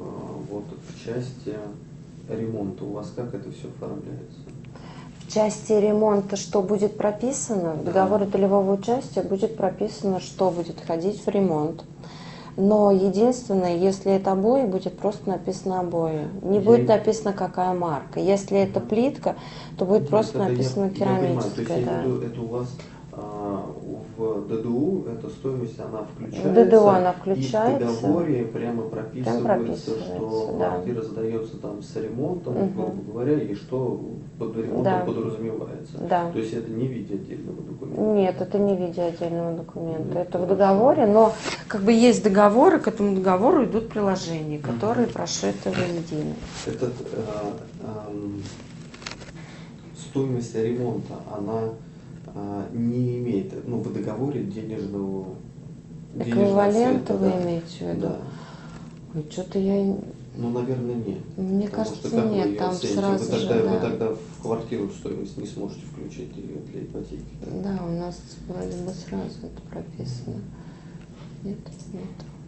вот в части ремонта у вас как это все оформляется? В части ремонта что будет прописано? В договоре долевого участия будет прописано, что будет входить в ремонт. Но единственное, если это обои, будет просто написано обои. Не Я будет не- написано, какая марка. Если это плитка, то будет Нет, просто это я- написано я понимаю. То есть керамическая. я Да. имею в виду, это у вас а, в ДДУ эта стоимость она включается. В ДДУ она И в включается. договоре прямо прописывается, прописывается, что да. квартира сдается там с ремонтом, Мгм. грубо говоря, и что под ремонтом Да. подразумевается. Да. То есть это не в виде отдельного документа. Нет, это не в виде отдельного документа. Ну, Это в хорошо. договоре, но как бы есть договоры, к этому договору идут приложения, которые прошиты воедино. Этот, э, эм, стоимость ремонта, она э, не имеет, ну, в договоре денежного денежного Эквивалента цвета, вы да. имеете в виду? Да. Ой, что-то я... Ну, наверное, нет. Мне Потому кажется, что как вы нет, ее там оцените? сразу вы тогда, же, вы да. тогда в квартиру стоимость не сможете включить ее для ипотеки. Да, у нас вроде бы сразу это прописано. Нет, нет.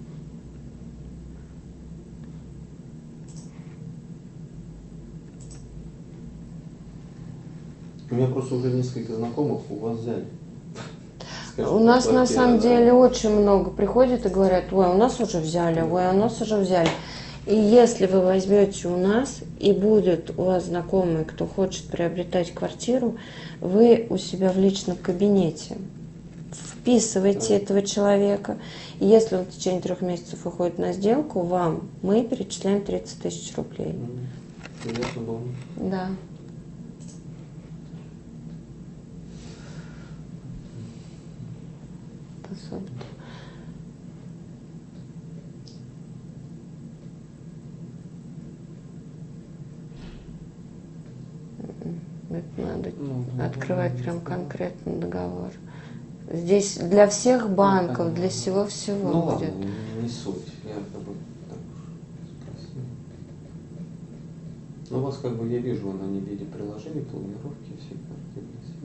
У меня просто уже несколько знакомых у вас взяли. Скажем, У нас на квартиры, самом да. деле очень много приходит и говорят, ой, у нас уже взяли, ой, у нас уже взяли. И если вы возьмете у нас, и будет у вас знакомый, кто хочет приобретать квартиру, вы у себя в личном кабинете вписываете этого человека. И если он в течение трех месяцев уходит на сделку, вам мы перечисляем тридцать тысяч рублей. М, Приятно было. Да. Пособие. Это надо Ну, ну, открывать ну, прям ну, конкретно договор. Здесь для всех банков, для всего-всего Ну будет. ладно, не, не суть. Я как бы так уж спросил. Ну, у вас как бы я вижу, она не в виде приложений, планировки, все карты. Все.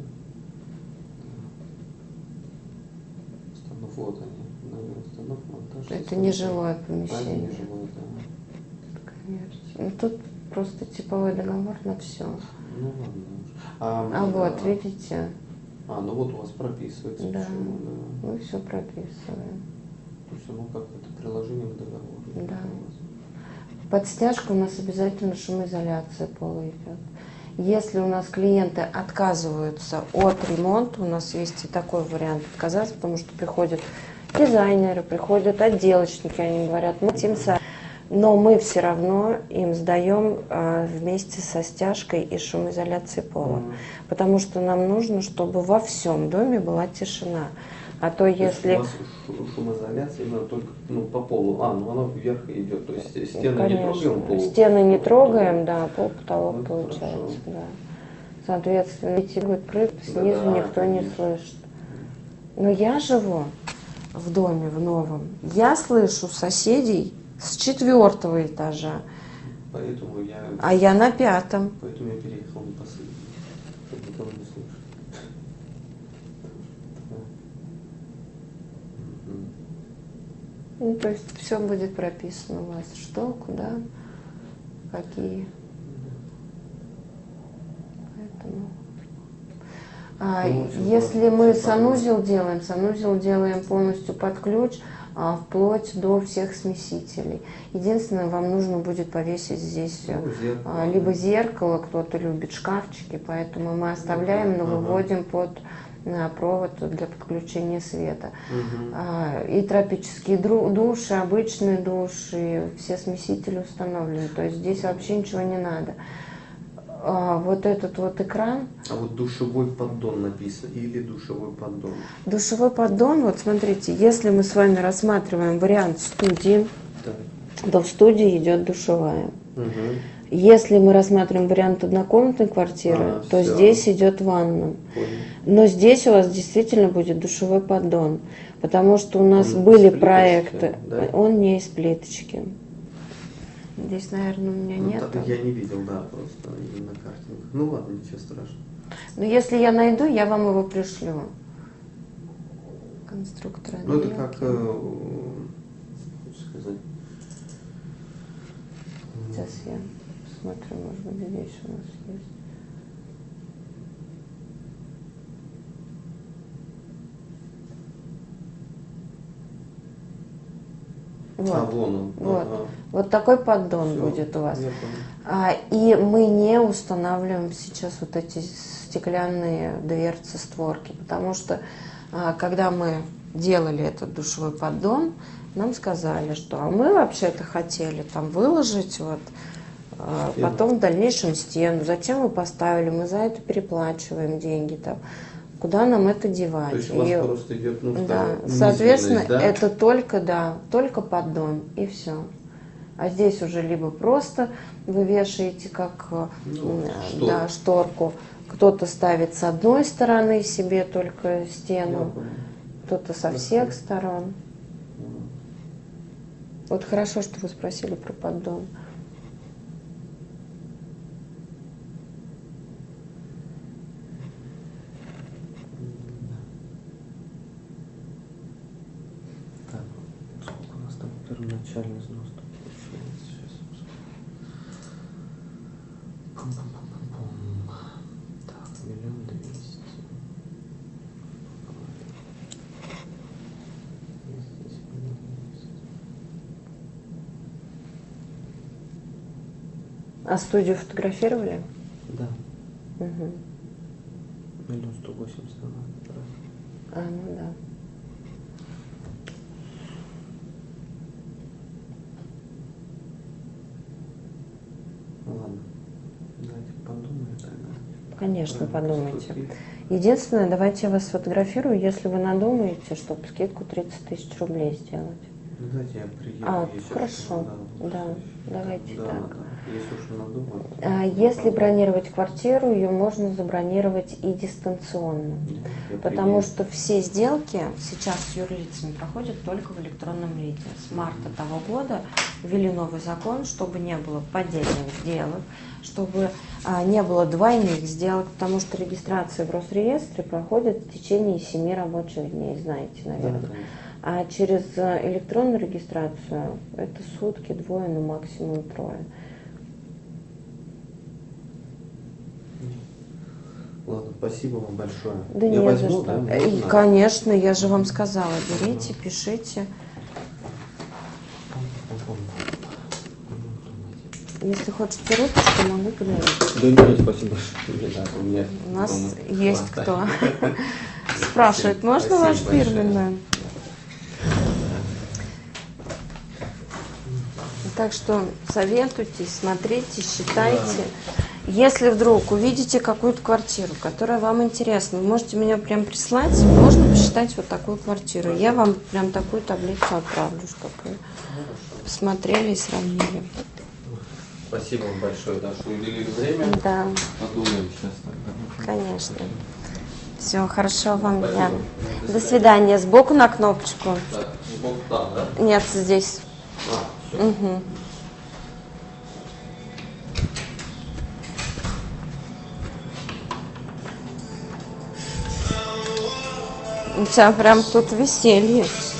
Установ, вот они. Номер установ, монтаж. Это установ. не жилое А, это не помещение. жилое, да. Коммерция. Ну, тут просто типовой договор на все. Ну ладно. уж. А, А вот, а, видите, А, ну вот у вас прописывается. Да. Почему, да. мы все прописываем. То есть оно как это приложение к договору. Да. Под стяжку у нас обязательно шумоизоляция пола идет. Если у нас клиенты отказываются от ремонта, у нас есть и такой вариант отказаться, потому что приходят дизайнеры, приходят отделочники, они говорят, мы хотим сами. Но мы все равно им сдаем а, вместе со стяжкой и шумоизоляцией пола. Мгм. Потому что нам нужно, чтобы во всем доме была тишина. А то То есть если... у вас шу- шумоизоляция именно только ну, по полу. А, ну она вверх идет. То есть стены не Конечно. трогаем, пол. Стены не трогаем, да, пол, потолок Ну, получается, хорошо. да. Соответственно, дети будут прыгать, Да, снизу да, никто не конечно. слышит. Но я живу в доме, в новом. Я слышу соседей с четвертого этажа, Поэтому я, а я на пятом. поэтому я переехал на последний, чтобы никого не слышать. Мгм. Ну, то есть все будет прописано у вас, что, куда, какие. Поэтому. А, Ну, в общем, если да, мы всё санузел делаем, санузел делаем полностью под ключ, а, вплоть до всех смесителей. Единственное, вам нужно будет повесить здесь Ну, зеркало, а, либо да. зеркало, кто-то любит шкафчики, поэтому мы оставляем, но Ага. выводим под а, провод для подключения света. Мгм. А, И тропические дру- души, обычные души, все смесители установлены. То есть здесь вообще ничего не надо. А, Вот этот вот экран, А вот душевой поддон написано или душевой поддон? душевой поддон, вот смотрите, если мы с вами рассматриваем вариант студии, Так. то в студии идет душевая. Угу. Если мы рассматриваем вариант однокомнатной квартиры, А, то всё. здесь идет ванна. Понял. Но здесь у вас действительно будет душевой поддон, потому что у нас Он были из плиточки, проекты, да? он не из плиточки. Здесь, наверное, у меня Ну, нет. так я не видел, да, просто именно картинг. Ну ладно, ничего страшного. Но если я найду, я вам его пришлю. Конструктора. Ну это нет. как, э, хочу сказать, Сейчас я посмотрю, может быть, здесь у нас есть. Вот. А, вон он. Вот. Ага. Вот такой поддон Всё, будет у вас. я понял. А, и мы не устанавливаем сейчас вот эти стеклянные дверцы, створки, потому что а, когда мы делали этот душевой поддон, нам сказали, что а мы вообще-то хотели там выложить вот, а, потом в дальнейшем стену. Зачем вы поставили? Мы за это переплачиваем деньги там. Куда нам это девать? То есть у вас И, просто идет, ну, да, такая соответственно, низменность, да? это только, да, только поддон и все. А здесь уже либо просто вы вешаете как Ну, э, да, шторку, кто-то ставит с одной стороны себе только Я стену, понял. кто-то со всех сторон. Вот хорошо, что вы спросили про поддон. Так, сколько у нас там первоначальный взнос получается? Сейчас. Пум-пум-пум-пум-пум. Так, миллион двести. Здесь миллион двести. А студию фотографировали? Да, Угу. миллион сто восемьдесят надо, правильно? А, ну да. Ну ладно, давайте подумаем тогда. Конечно, Правильно, подумайте. сто три. Единственное, давайте я вас сфотографирую, если вы надумаете, чтобы скидку тридцать тысяч рублей сделать. Ну, давайте я приеду. А, если хорошо. что, Да, да, давайте да, так. да. Если уж надумаю. то- А если бронировать квартиру, ее можно забронировать и дистанционно. Я Потому приеду. что все сделки сейчас с юрлицами проходят только в электронном виде. С марта того года ввели новый закон, чтобы не было поддельных сделок, чтобы а, не было двойных сделок, потому что регистрация в Росреестре проходит в течение семи рабочих дней, знаете, Да, наверное. конечно. А через э, электронную регистрацию это сутки, двое, ну максимум трое. Ладно, спасибо вам большое. Да я не возьму, за что. да, И, можно? конечно, я же вам сказала, берите, пишите. Если хотите ручку, могу подарить. Да нет, спасибо большое. Не надо, у меня У нас дома есть хватает. кто спрашивает, можно Спасибо ваш большое. фирменный? Так что советуйтесь, смотрите, считайте. Если вдруг увидите какую-то квартиру, которая вам интересна, вы можете меня прям прислать, можно посчитать вот такую квартиру. Я вам прям такую таблицу отправлю, чтобы вы посмотрели и сравнили. Спасибо вам большое, да, что уделили время. Да, Подумаем сейчас тогда. конечно. Все, хорошо вам дня. До свидания. Сбоку на кнопочку. Так, сбоку там, да? Нет, здесь. А, все. Угу. У тебя прям тут веселье.